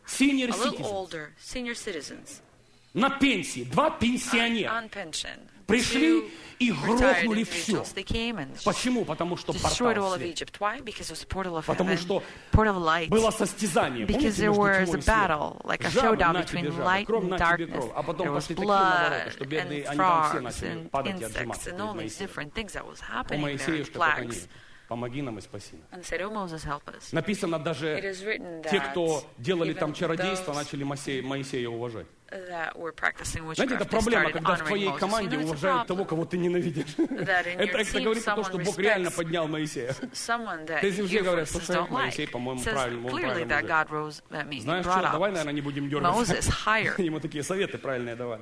senior citizens, на пенсии, два пенсионера пришли и грохнули все. Почему? Потому что портал света. Потому что было состязание. Помните, между тьмой и светом? Жабы на тебе жабы, кровь на тебе кровь. А потом пошли такие навороты, что бедные, они там все начали падать и отжиматься перед Моисеем. О Моисею, что только не. Помоги нам и спаси нас. Написано, даже те, кто делали там чародейство, начали Моисея уважать. Знаете, это проблема, когда в твоей команде уважают того, кого ты ненавидишь. Это говорит о том, что Бог реально поднял Моисея. Если все говорят, слушай, Моисей, по-моему, правильно мужик. Знаешь что, давай, наверное, не будем дергаться. Ему такие советы правильные давали.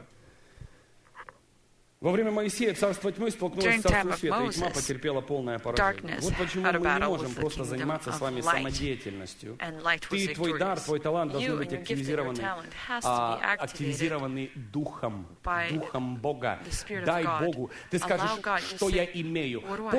Во время Моисея царство тьмы столкнулось с царством света, и тьма потерпела полное поражение. Вот почему мы не можем просто заниматься с вами самодеятельностью. Ты и твой дар, твой талант должны быть активизированы Духом Бога. Дай Богу. Ты скажешь, что я имею.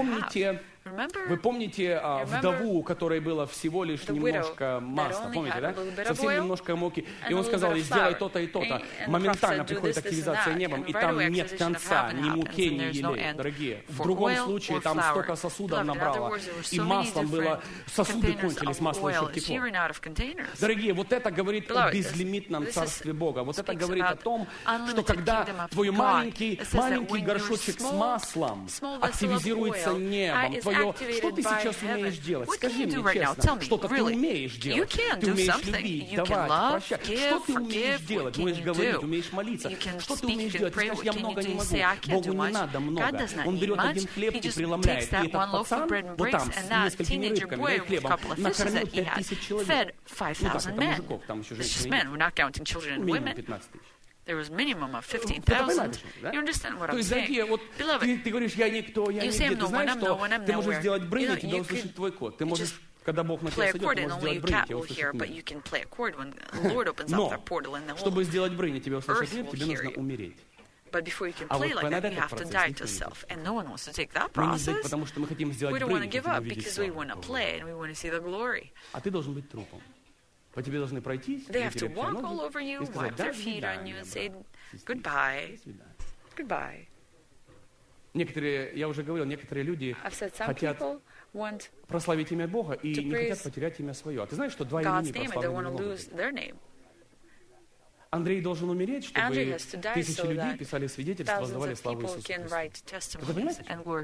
Вы помните вдову, у которой было всего лишь немножко масла, помните, да? Совсем немножко муки. И он сказал, сделай то-то и то-то. Моментально приходит активизация небом, и там нет конца, ни муки, ни елей. Дорогие, в другом случае там столько сосудов набрало, и маслом было, сосуды кончились, масло еще текло. Дорогие, вот это говорит о безлимитном царстве Бога. Вот это говорит о том, что когда твой маленький горшочек с маслом активизируется небом, что ты сейчас умеешь делать? Скажи мне честно, что-то ты умеешь делать. Ты умеешь любить, давать, прощать. Что ты умеешь делать? Умеешь говорить, умеешь молиться. Что ты умеешь делать? Ты скажешь, я много не могу. Богу не надо много. Он берет один хлеб и преломляет. И этот пацан, вот там, с несколькими рыбками, да, хлебом, накормил 5000 человек. Ну так, это мужиков, там еще женщины. Минимум 15 тысяч. There was minimum of 15,000. You understand what I'm saying? Вот ты говоришь, я никто, я нигде. Ты знаешь, что ты можешь сделать брынь, и тебя услышит твой код. Ты можешь, когда Бог на тебя сойдет, ты можешь сделать брынь, и тебя услышит мир. Но, чтобы сделать брынь, и тебя услышит мир, тебе нужно умереть. But before you can play like that, you have to die to self. And no one wants to take that process. We don't want to give up because we want to play and we want to see the glory. А ты должен быть трупом. По тебе должны пройтись, they have to walk all over you, wipe their feet on you and say goodbye. Goodbye. Некоторые, я уже говорил, некоторые люди хотят прославить имя Бога и не хотят потерять имя свое. А ты знаешь, что два имени прославлены? Андрей должен умереть, чтобы тысячи людей писали свидетельства, воздавали славу Иисусу Христу. Ты понимаешь?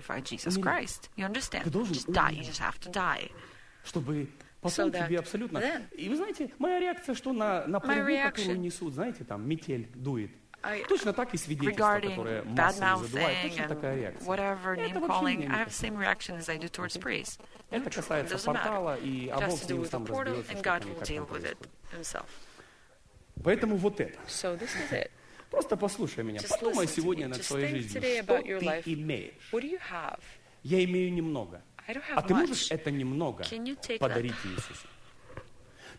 Ты должен умереть, чтобы потом тебе абсолютно... И вы знаете, моя реакция, что на пургу, которую несут, знаете, там метель дует. Точно так и свидетельства, которые массово задувают, точно такая реакция. Это вообще не меняется. Это касается портала, и Бог с ним сам разберется, что там происходит. Поэтому вот это. Просто послушай меня. Подумай сегодня над своей жизнью, что ты имеешь. Я имею немного. А ты можешь это немного подарить Иисусу?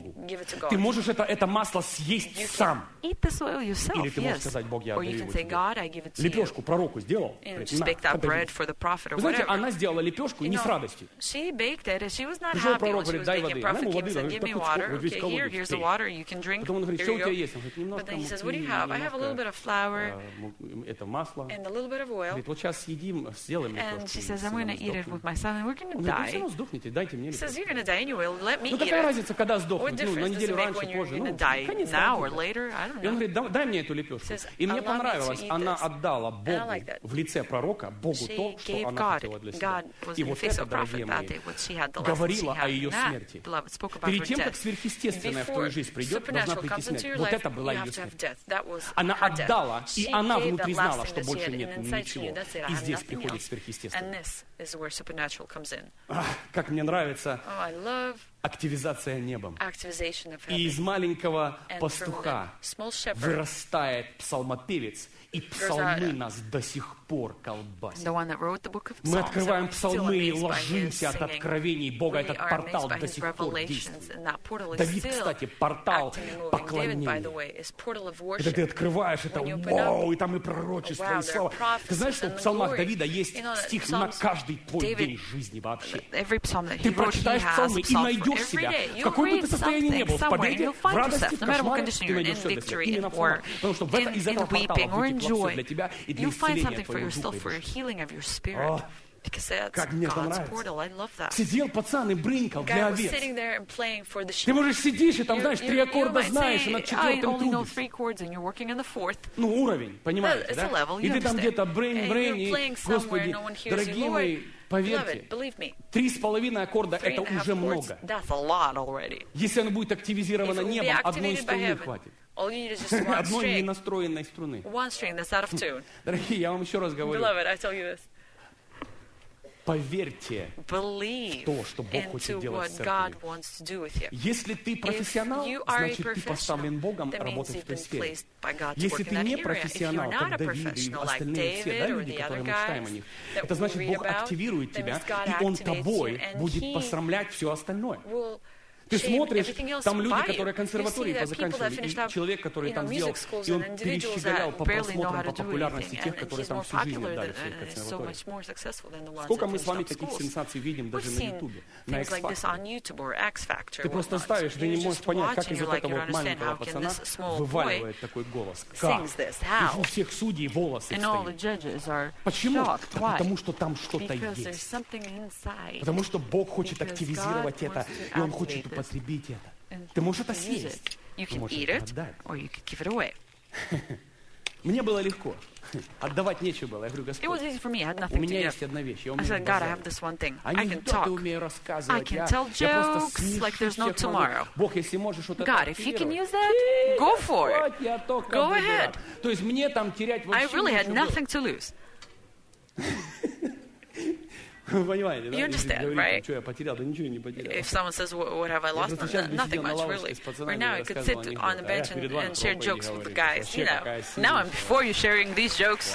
Богу. Ты можешь это масло съесть сам. Или ты можешь сказать: Бог, я отдаю его тебе. Лепешку пророку сделал. Вы знаете, она сделала лепешку не с радостью. Пришел пророк, говорит: taking prophet king said, give me water. Okay, here's the water, you can drink. Here you go. But then he says, what do you have? I have a little bit of flour and a little bit of oil. And she says, I'm going to eat it with my son and we're going to die. He says, you're going to die anyway, let me eat it. What difference does it make when you're going to die now or later? I don't know. И он говорит, дай мне эту лепешку. И мне понравилось, она отдала Богу в лице пророка, Богу то, что она хотела для себя. И вот это, дорогие мои, говорило о ее смерти. Перед тем, как сверхъестественное в твою жизнь придет, должна прийти смерть. Вот это была ее смерть. Она отдала, и она внутри знала, что больше нет ничего. И здесь приходит сверхъестественное. Как мне нравится активизация небом. И из маленького пастуха вырастает псалмопевец, и псалмы нас до сих пор колбасят. Мы открываем псалмы и ложимся от откровений Бога. Этот портал до сих пор действует. Давид, кстати, портал поклонения. Когда ты открываешь это, вау, и там и пророчество, и слава. Ты знаешь, что в псалмах Давида есть стих на каждый твой день жизни вообще. Ты прочитаешь псалмы и найдешь себя. В какой бы ты состоянии ни был, в победе, в радости, в кошмаре, ты найдешь все для себя. Именно в псалмах. Потому что из этого портала будет все для тебя и для исцеления твоего духа. Как мне это нравится. Сидел пацан и брынкал для овец. Ты, можешь, сидишь и там, знаешь, 3 аккорда знаешь, и над 4-м трудишься. Ну, уровень, понимаете, да? И ты там где-то брынь, и, Господи, дорогие мои, поверьте, 3,5 аккорда — это уже много. Если оно будет активизировано небом, одной струны хватит. Одной ненастроенной струны. Дорогие, я вам еще раз говорю. Поверьте в то, что Бог хочет делать с церковью. Если ты профессионал, значит, ты поставлен Богом работать в той сфере. Если ты не профессионал, как Давид и остальные все, да, люди, которые мы читаем о них, это значит, Бог активирует тебя, и Он тобой будет посрамлять все остальное. Ты смотришь, там люди, которые консерватории позаканчивали, и человек, который там делал, и он перещеголял по просмотрам, по популярности тех, которые там всю жизнь отдали в своей консерватории. Сколько мы с вами таких сенсаций видим даже на Ютубе, на X-Factor. Ты просто ставишь, ты не можешь понять, как из вот этого вот маленького пацана вываливает такой голос. Как? И у всех судей волосы встают. Почему? Потому что там что-то есть. Потому что Бог хочет активизировать это, и Он хочет потребить это. Ты можешь это съесть. Ты можешь это отдать. Мне было легко. Отдавать нечего было. Я говорю, Господь, у меня есть одна вещь. Я умею базарить. Анекдоты умею рассказывать. Я просто смешу всех могу. Бог, если можешь вот это активировать, я только буду. То есть мне там терять вообще нечего было. Понимаете, да? You understand, right? Что я потерял? Да ничего не потерял. If someone says, what have I lost? Nothing much, really. Right now, I could sit on the bench and share jokes with the guys, you know. Now I'm before you sharing these jokes.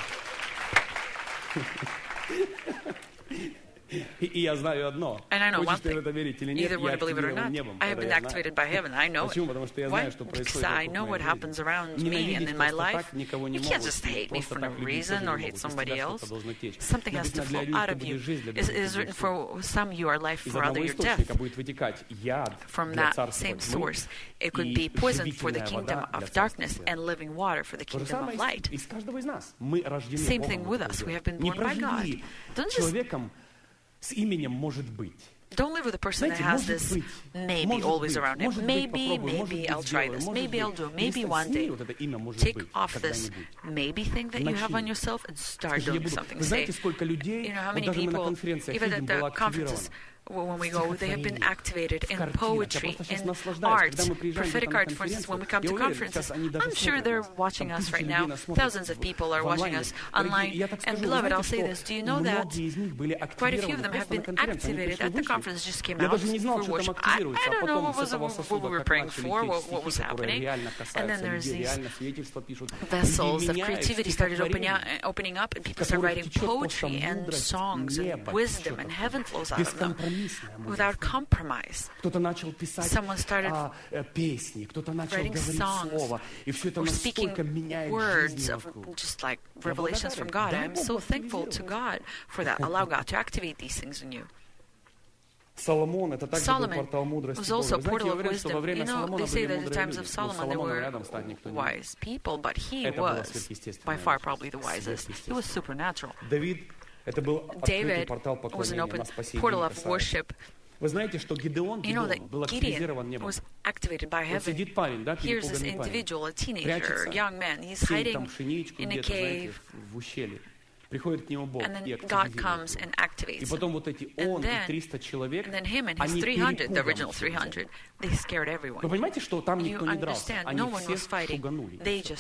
И я знаю одно. Хочешь ты в это верить или нет, я активирован небом. I have been activated by heaven. I know it. Почему? Потому что я знаю, что происходит I know what happens around me and in my life. You can't just hate me for no reason or hate somebody else. Something has to flow out of you. It is written for some you are life, for other your death. From that same source, it could be poison for the kingdom of darkness and living water for the kingdom of light. Same thing with us. We have been born by God. Don't just с именем может быть. Don't live with a person that has this maybe always around him. Maybe I'll try this. Maybe I'll do it. Maybe one day. Take off this maybe thing that you have on yourself and start doing something. Say, you know how many people, even at the conferences, when we go, they have been activated in poetry, in art, prophetic art. For instance, when we come to conferences, I'm sure they're watching us right now. Thousands of people are watching us online. And beloved, I'll say this, do you know that quite a few of them have been activated at the conference, just came out for worship. I don't know what we were praying for, what was happening. And then there's these vessels of creativity started opening up, and people start writing poetry and songs and wisdom, and heaven flows out of them. Without compromise. Someone started writing songs or speaking words of just like revelations from God. I'm so thankful to God for that. Allow God to activate these things in you. Соломон это также был портал мудрости Бога. Знаете, я уверен, что во время Соломона были мудрые люди. Но Соломоном рядом стать никто не мог. Это было сверхъестественное. Давид это был открытый портал поклонения на спасение. Вы знаете, что Гидеон был активизирован небом. Вот сидит парень, да, перепуганный парень, прячется, сеет там пшеничку где-то, знаете, в ущелье. Приходит к нему Бог и активизирует. И потом вот эти он и 300 человек, они перепуганы. Вы понимаете, что там никто не дрался? Они всех шуганули.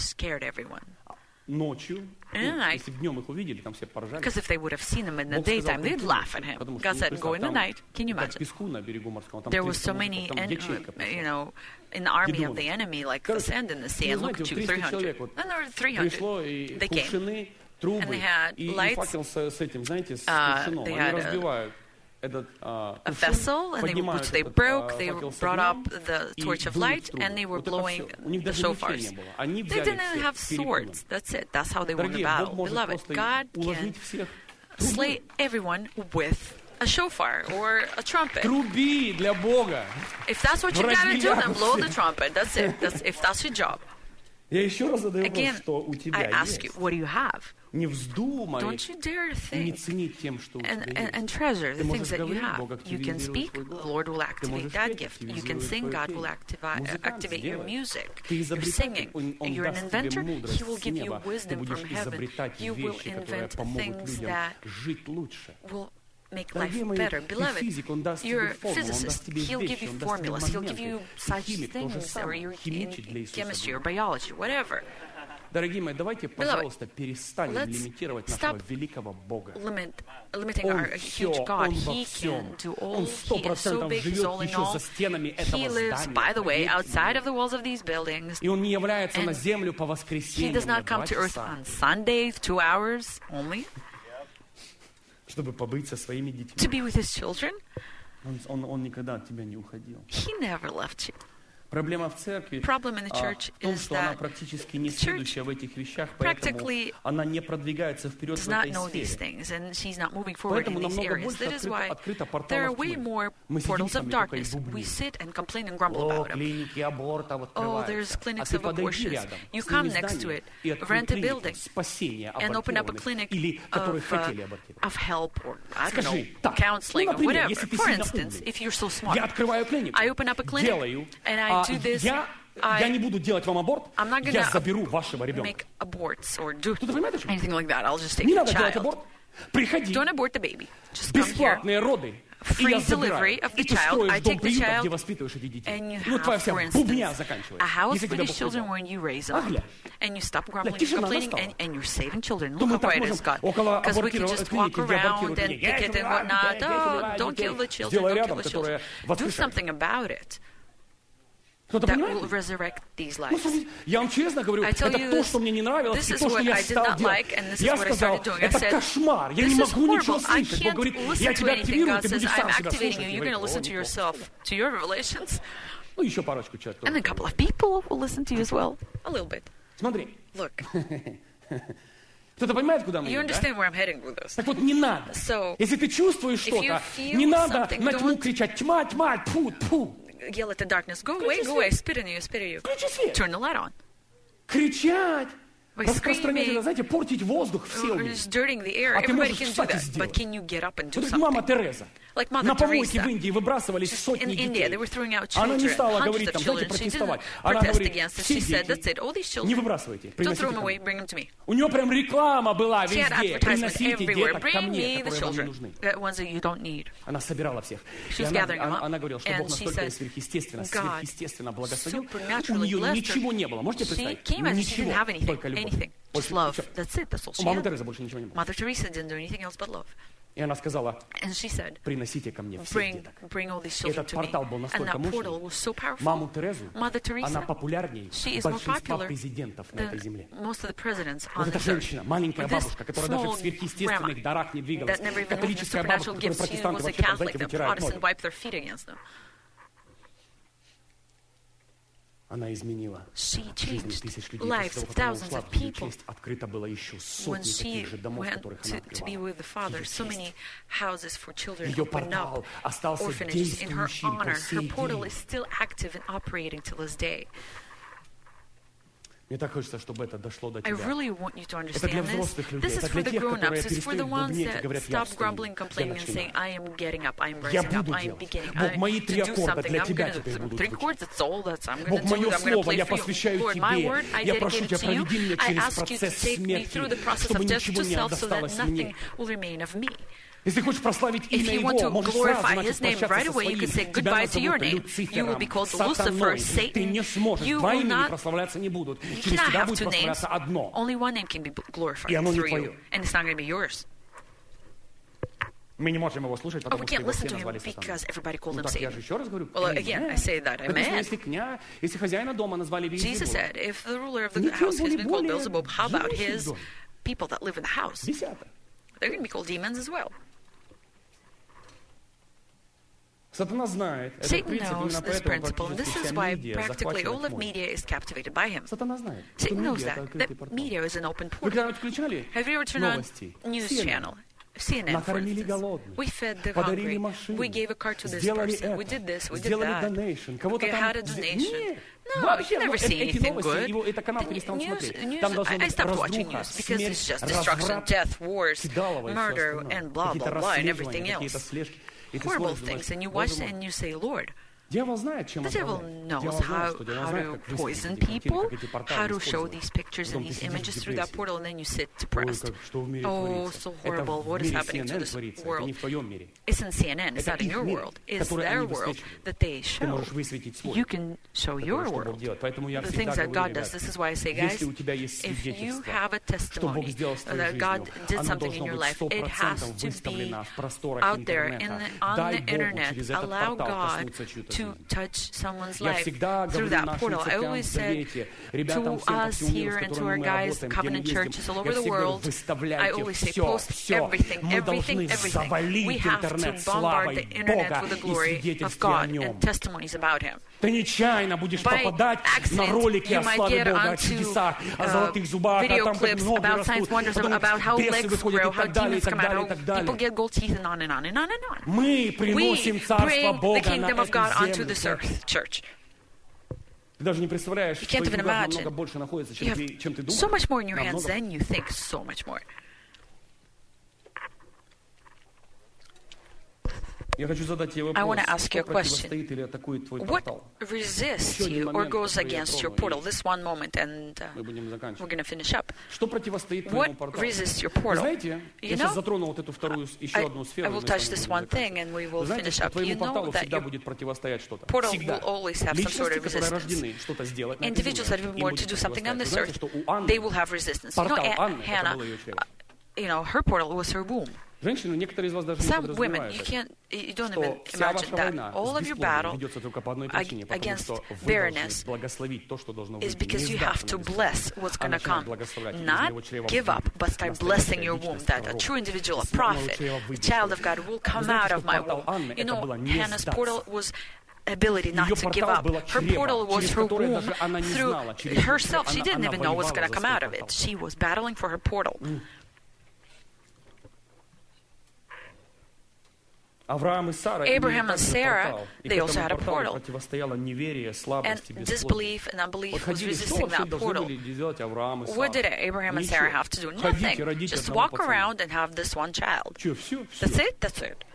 Ночью, если бы днем их увидели, там все поржали. Because if they would have seen him in the daytime, they'd laugh at him. God said, go in the night. Can you imagine? There was so many, in the army of the enemy, like the sand in the sea, and look, 300. And there were 300. They came. And they had lights. They had a vessel, which they broke. They brought up the torch of light, and they were blowing the shofars. They didn't have swords. That's it. That's how they won the battle. Beloved, God can slay everyone with a shofar or a trumpet. If that's what you gotta do, then blow the trumpet. That's it. If that's your job. Again, I ask you, what do you have? Don't you dare think and treasure the things that you have. You can speak, the Lord will activate that gift. You can sing, God will activate your music. You're singing. You're an inventor, He will give you wisdom from heaven. You will invent things that will make life better. Beloved, you're a physicist. He'll give you formulas. He'll give you such things, or you're in chemistry or biology, whatever. Дорогие мои, давайте, пожалуйста, перестанем лимитировать нашего великого Бога. Он все, Он во всем. Он 100% живет еще за стенами этого здания. И Он не является на землю по воскресеньям на 2 часа. Чтобы побыть со своими детьми. Он никогда от тебя не уходил. Проблема в церкви в том, что она практически не следующая в этих вещах, поэтому она не продвигается вперед в этой сфере. Поэтому намного больше открыто порталов тьмы. Мы сидим там и только и бубним. О, клиники аборта открываются. А ты подойди рядом, с ними здание и открой клинику спасения абортированных или которых хотели абортировать. Скажи, так, ну, например, если ты сильно умный, я открываю клинику, делаю, я не буду делать вам аборт, я заберу вашего ребенка. Кто-то понимает, о чем? Не надо делать аборт. Приходи. Бесплатные роды. И я забираю. И ты строишь дом приюта, где воспитываешь этих детей. Ну, твоя вся бубня заканчивается. Если тебя Бог создал. Глядь, тишина настала. То мы так можем около абортированной клиники, где абортируют людей. Я их убиваю, сделай рядом, которая воскрешает. Кто-то понимает? Ну, я вам честно говорю, это то, что мне не нравилось, и то, что я стал делать. Я сказал, это кошмар, я не могу ничего слышать. Бог говорит, я тебя активирую, ты будешь сам себя слушать. Ну, еще парочку человек. Смотри. Кто-то понимает, куда мы идем, да? Так вот, не надо. Если ты чувствуешь что-то, не надо на тьму кричать, тьма, тьма, тьфу, тьфу. Yell at the darkness, go away, spit in you, turn the light on. Кричать, распространять, знаете, портить воздух, все умеют. А ты можешь встать и сделать. Вот мама Тереза. На помойке в Индии выбрасывались сотни детей. Она не стала говорить, там, знаете, протестовать. Она говорит, все дети, не выбрасывайте, приносите ко мне. У нее прям реклама была везде. Приносите деток ко мне, которые вам не нужны. Она собирала всех. И она говорила, что Бог настолько сверхъестественно благословил. У нее ничего не было. Можете представить? Ничего, только любовь. Just love. That's it. That's all she had. Mother Teresa didn't do anything else but love. И она сказала, said, приносите ко мне всех деток. И этот портал был настолько мощный. Маму Терезу, она популярнее большинства президентов на этой земле. Вот эта женщина, маленькая бабушка, которая даже в сверхъестественных дарах не двигалась. Католическая бабушка, которую протестанты вообще, знаете, вытирают ноги. She changed lives of thousands of people. When she went to be with the Father, so many houses for children opened up, orphanages in her honor. Her portal is still active and operating till this day. I really want you to understand this. This is for the grown-ups. It's for the ones that stop grumbling, complaining, and saying, I am getting up, I am rising up, I am beginning to do something. I'm going to 3 chords, that's all that I'm going to do. I'm going to play for you. Lord, my word, I dedicate it to you. I ask you to take me through the process of death to self so that nothing will remain of me. If you want to glorify His name right away, you can say goodbye to your name. You will be called Lucifer, Satan. You will not, you cannot have 2 names. Only one name can be glorified through you, and it's not going to be yours. Мы не можем его слушать, потому что его все назвали Сатаной. Well, again, I say that, amen. Если хозяина дома назвали Вельзевулом, Jesus said, if the ruler of the house has been called Beelzebub, how about his people that live in the house? They're going to be called demons as well. Satan knows this principle, and this is why practically all of media is captivated by him. Satan knows that media is an open portal. Have you ever turned on news channel? CNN, for instance. We fed the hungry. We gave a car to this person. We did this. We did that. We had a donation. No, you never see anything good. News, I stopped watching news because it's just destruction, death, wars, murder, and blah, blah, blah, and everything else. Horrible things. And you watch it and you say, Lord, the devil knows how to poison people, how to show these pictures and these images through that portal, and then you sit depressed. Oh, so horrible. What is happening to this world? It's in CNN. It's not in your world. It's their world that they show. You can show your world. The things that God does. This is why I say, guys, if you have a testimony that God did something in your life, it has to be out there on the internet. Allow God to touch someone's life through that portal. I always said to us here and to our guys, Covenant churches all over the world, I always say, post everything. We have to bombard the internet with the glory of God and testimonies about Him. By accident, you might get onto video clips about signs, wonders, about how legs grow, how demons come out, how people get gold teeth, and on and on and on and on. We bring the kingdom of God onto this earth, church. You can't even imagine. You have so much more in your hands than you think, so much more. I want to ask you a question. What resists you or goes against your portal? This one moment, and we're going to finish up. What resists your portal? You know, I will touch this one thing and we will finish up. You know that your portal will always have some sort of resistance. Individuals that have been born to do something on this earth, they will have resistance. You know, Hannah, her portal was her womb. Some women, you don't even imagine that. All of your battle against barrenness is because you have to bless what's going to come. Not give up, but start blessing your womb. That a true individual, a prophet, a child of God will come out of my womb. You know, Hannah's portal was ability not to give up. Her portal was her womb. Through herself, she didn't even know what's going to come out of it. She was battling for her portal. Abraham and Sarah, they also had a portal. And disbelief and unbelief was resisting that portal. What did Abraham and Sarah have to do? Nothing. Just walk around and have this one child. That's it? That's it.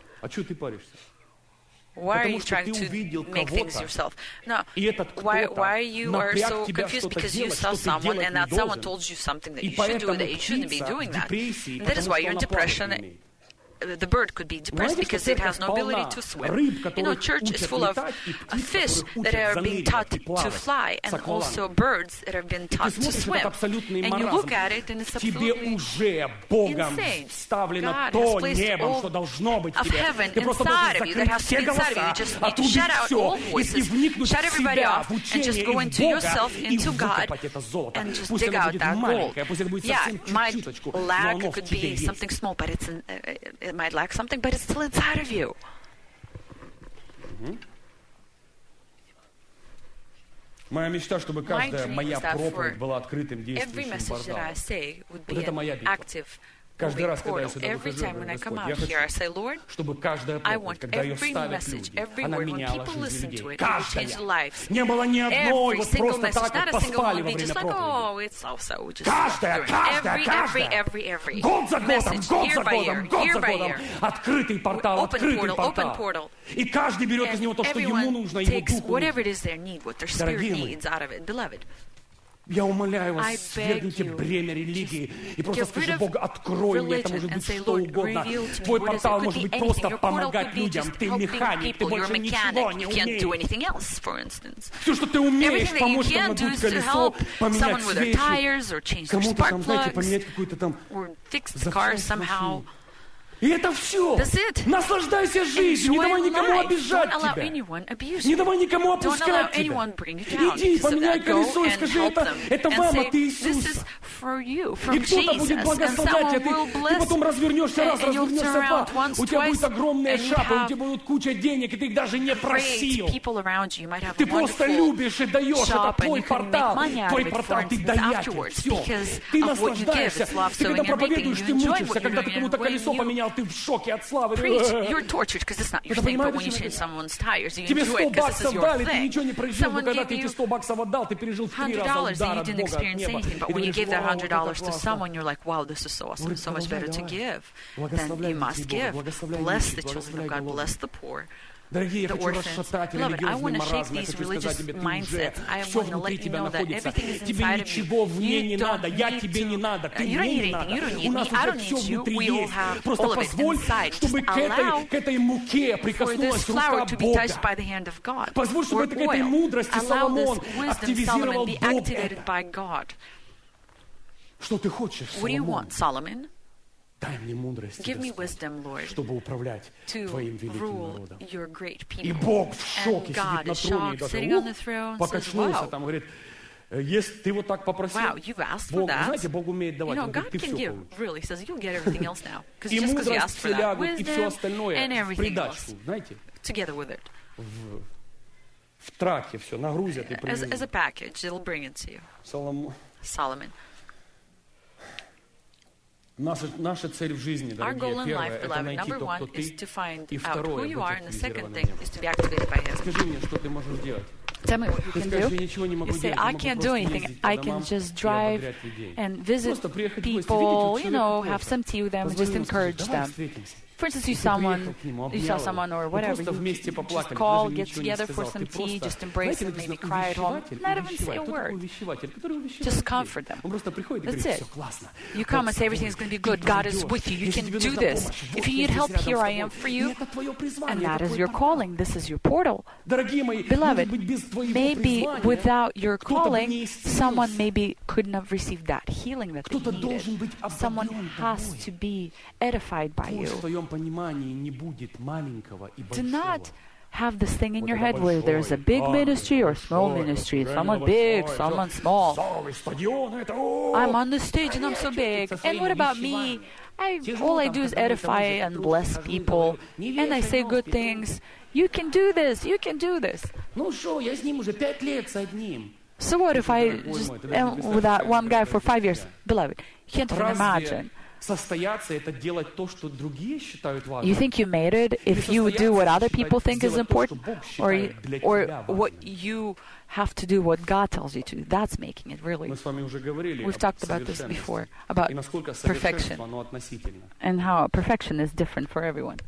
Why are you trying to make things yourself? No. Why you are so confused? Because you saw someone and that someone told you something that you should do, that you shouldn't be doing that. And that is why you're in depression. The bird could be depressed because it has no ability to swim. You know, church is full of fish that are being taught to fly, and also birds that have been taught to swim. And you look at it, and it's absolutely insane. God has placed all of heaven inside of you, that has to be inside of you. You just need to shut out all voices, shut everybody off, and just go into yourself, into God, and just dig out that gold. Yeah, it might lack, it could be something small, but it might lack something, but it's still inside of you. Моя мечта, чтобы каждая моя проповедь была открытым действующим порталом. Вот это моя битва. Каждый раз, когда я сюда выхожу, я говорю: Господь, я хочу, чтобы каждая проповедь, когда ее ставят люди, она меняла жизнь людей. Каждая. Не было ни одной, вот просто так вот поспали во время проповеди. Каждая. Год за годом. Открытый портал. И каждый берет из него то, что ему нужно, его духу. Дорогие мои, я умоляю вас, свергните бремя религии и просто скажи: Бог, открой мне, это может быть что угодно. Твой портал может быть просто помогать людям. Ты механик, ты больше ничего не умеешь. Все, что ты умеешь, помочь там надуть колесо, поменять свечи, кому-то там, знаете, поменять какую-то там запчасть. И это все. Наслаждайся жизнью. Не давай никому обижать тебя. Не давай никому опускать тебя. Иди, поменяй колесо и скажи: это вам от Иисуса. И кто-то будет благословлять тебя. Ты потом развернешься раз, развернешься два. У тебя будет огромная шапка, у тебя будет куча денег, и ты их даже не просил. Ты просто любишь и даешь. Это твой портал. Твой портал, ты даятель. Все. Ты наслаждаешься. Ты когда проповедуешь, ты мучишься. Когда ты кому-то колесо поменял, ты в шоке от славы. You're tortured because it's not your thing, but when you change someone's tires, you enjoy it because this is your thing. Someone gave you $100 and you didn't experience anything, but when you gave that $100 to someone, you're like, wow, this is so awesome, so much better to give than you must give. Bless the children of God, bless the poor. Дорогие, я хочу расшатать религиозный маразм. Я хочу сказать тебе: ты уже все внутри тебя находится. Тебе ничего вне не надо. Я тебе не надо. Ты мне не надо. У нас уже все внутри есть. Просто позволь, чтобы к этой муке прикоснулась рука Бога. Позволь, чтобы к этой мудрости Соломон активизировал Бога. Что ты хочешь, Соломон? Дай мне мудрость, Господь, чтобы управлять Твоим великим народом. И Бог в шоке сидит на троне, и даже покачнулся там, говорит: если ты вот так попросил, Бог, знаете, Бог умеет давать, он говорит: ты все получишь. И мудрость все лягут, и все остальное в придачу, знаете, в траке все нагрузят и привезут. Наша цель в жизни, дорогие, первое, это найти то, кто ты, и второе, быть активизированным. Скажи мне, что ты можешь делать. Tell me what you can do. You say, I can't do anything. I can just drive and visit people, have some tea with them, just encourage them. For instance, you saw someone or whatever, you just call, get together for some tea, just embrace them, maybe cry at home, not even say a word. Just comfort them. That's it. You come and say everything is going to be good. God is with you. You can do this. If you need help, here I am for you. And that is your calling. This is your portal. Beloved, maybe without your calling, someone maybe couldn't have received that healing that they needed. Someone has to be edified by you. Do not have this thing in your head where there's a big ministry or small ministry. Someone big, someone small. I'm on the stage and I'm so big. And what about me? All I do is edify and bless people. And I say good things. You can do this. You can do this. So what if I just am with that one guy for 5 years? Beloved, you can't even imagine. You think you made it if you do what other people think is important, or what you have to do what God tells you to? That's making it really. We've talked about this before, about perfection, and how perfection is different for everyone.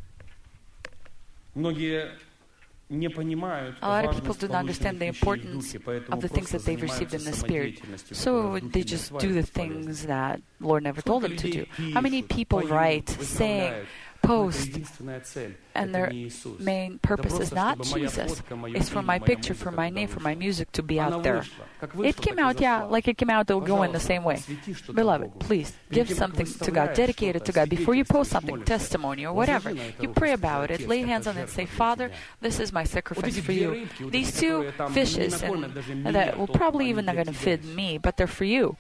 A lot of people do not understand the importance of the things that they've received in the Spirit. So they just do the things that Lord never told them to do. How many people write, sing, post, and their main purpose is not Jesus. It's for my picture, for my name, for my music to be out there. It came out, like it came out, it'll go in the same way. Beloved, please, give something to God, dedicate it to God. Before you post something, testimony or whatever, you pray about it, lay hands on it, say, Father, this is my sacrifice for you. These 2 fishes, and that will probably even not going to feed me, but they're for you.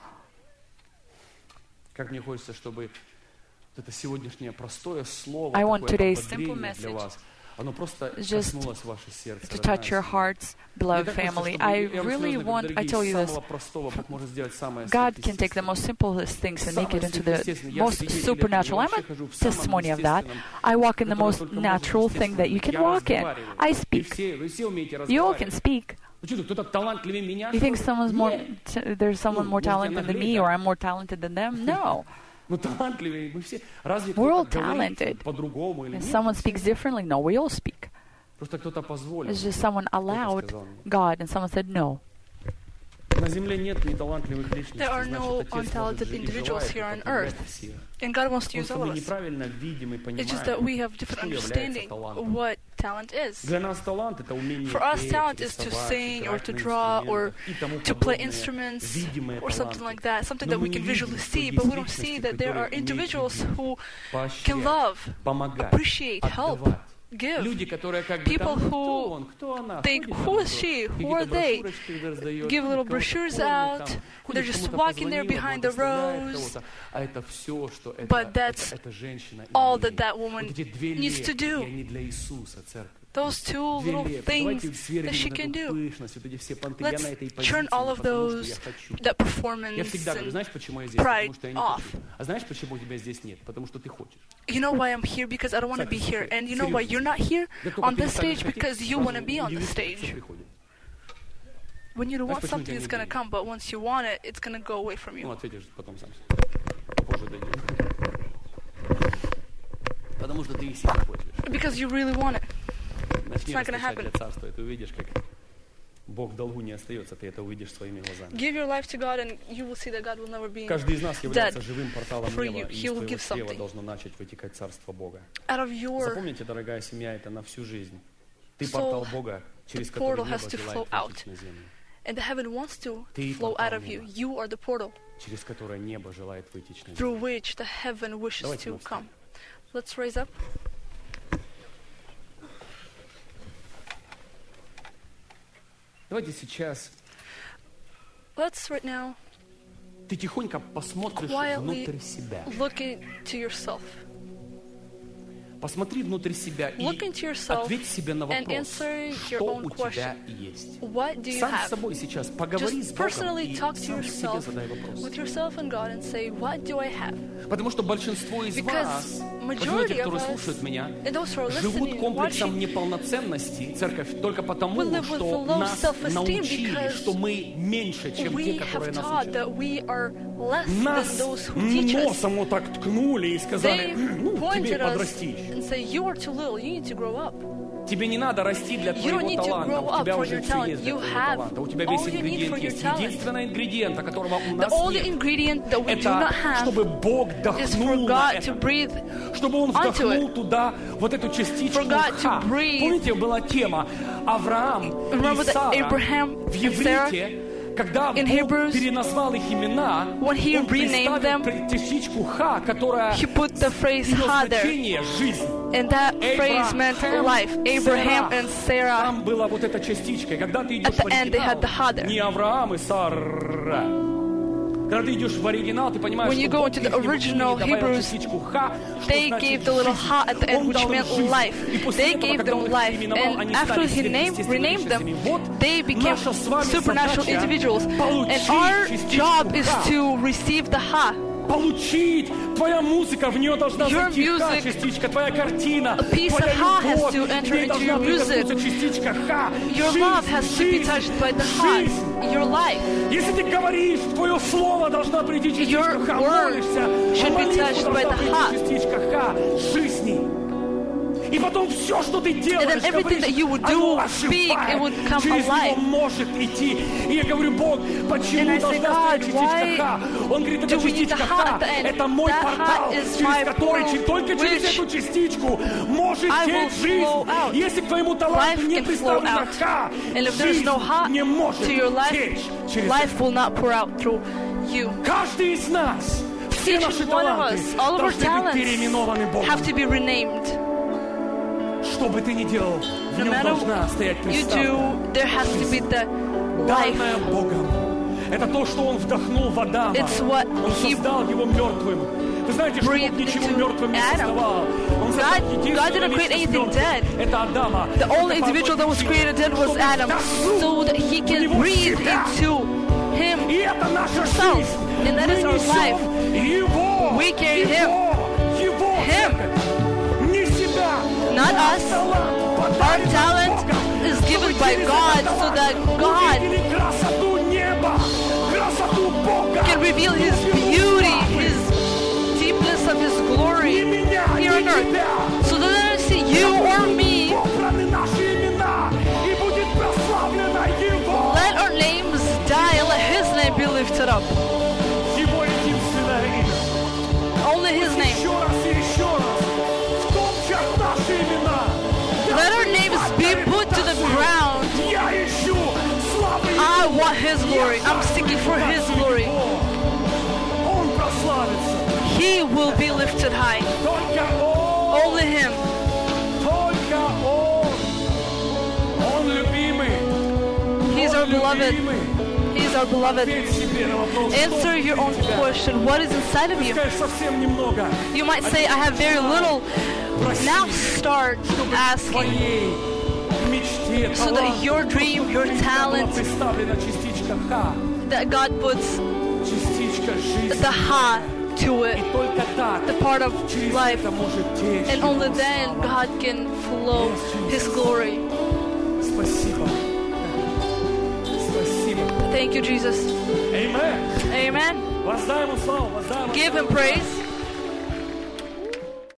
I want today's simple message just to touch your hearts, beloved family. I tell you this, God can take the most simplest things and make it into the most supernatural. I'm a testimony of that. I walk in the most natural thing that you can walk in. I speak. You all can speak. You think there's someone more talented than me, or I'm more talented than them? No. We're all talented. And someone speaks differently. No, we all speak. It's just someone allowed God, and someone said no. There are no untalented individuals here on earth, and God wants to use all of us. It's just that we have different understanding of what talent is. For us, talent is to sing or to draw or to play instruments or something like that, something that we can visually see, but we don't see that there are individuals who can love, appreciate, help, give. People who think, who is she? Who are they? Give little brochures out. They're just walking there behind the rows. But that's all that woman needs to do. Those two little things that she can do. Let's turn all of those, that performance and pride off. You know why I'm here? Because I don't want to be here. And you know why you're not here on this stage? Because you want to be on the stage. When you don't want something, it's going to come. But once you want it, it's going to go away from you. Because you really want it. It's not going to happen. Give your life to God, and you will see that God will never be dead for you. He will give something. Out of your soul, the portal has to flow out. And the heaven wants to flow out of you. You are the portal through which the heaven wishes to come. Let's raise up. Let's right now quietly look into yourself. Посмотри внутрь себя и ответь себе на вопрос, что у тебя есть. Сам с собой сейчас поговори с Богом и сам себе задай вопрос. Потому что большинство из вас, люди, которые слушают меня, живут комплексом неполноценности, церковь, только потому, что нас научили, что мы меньше, чем те, которые нас учат. Нас носом вот так ткнули и сказали, тебе подрастишь. And say, you are too little, you need to grow up. Тебе не надо расти для твоего таланта. У тебя уже все есть для твоего таланта. У тебя весь ингредиент есть. Единственный ингредиент, которого у нас нет, это чтобы Бог вдохнул на это. Чтобы Он вдохнул туда вот эту частичку ха. Помните, была тема Авраам и Сара в иврите. Когда Бог переназвал их имена, Он представил частичку «ха», которая имела значение «жизнь». And that phrase meant life. Abraham and Sarah. Там была вот эта частичка. И когда ты идешь в оригинал, не Авраам и Сара. Когда ты идешь в оригинал, ты понимаешь, when you go into the original Hebrews, they gave the little ha at the end, which meant life. They gave them life, and after He renamed them, they became supernatural individuals. And our job is to receive the ha. Получить. Твоя музыка, в нее должна зайти ха, частичка, твоя картина, твоя любовь, в ней должна прикоснуться частичка ха. Жизнь. Если ты говоришь, твое слово должна прийти частичка ха. Молишься, молитва должна прийти частичка ха. Жизни. И потом все, что ты делаешь, говоришь, оно оживает, через него может идти. И я говорю, Бог, почему должна стоять частичка ха? Он говорит, это частичка ха, это мой портал, через который только через эту частичку может течь жизнь. Если к твоему таланту не представлена ха, жизнь не может течь через это. Каждый из нас, все наши таланты должны быть переименованы Богом. Что бы ты ни делал, в нем должна стоять представлена. Данное Богом. Это то, что Он вдохнул в Адама. Он создал его мертвым. breathed into Adam. God didn't create anything dead. The only individual that was created dead was Adam, so that he can breathe into himself. And that is our life. We carry him. Not us. Our talent is given by God so that God can reveal His beauty, His deepness of His glory here on earth. So that I see you or me, let our names die and let His name be lifted up. Only His name. Let our names be put to the ground. I want His glory. I'm seeking for His glory. He will be lifted high. Only Him. He's our beloved. He's our beloved. Answer your own question. What is inside of you? You might say, I have very little. Now start asking, so that your dream, your talent, that God puts the heart to it, the part of life, and only then God can flow His glory. Thank you, Jesus. Amen. Amen. Give Him praise.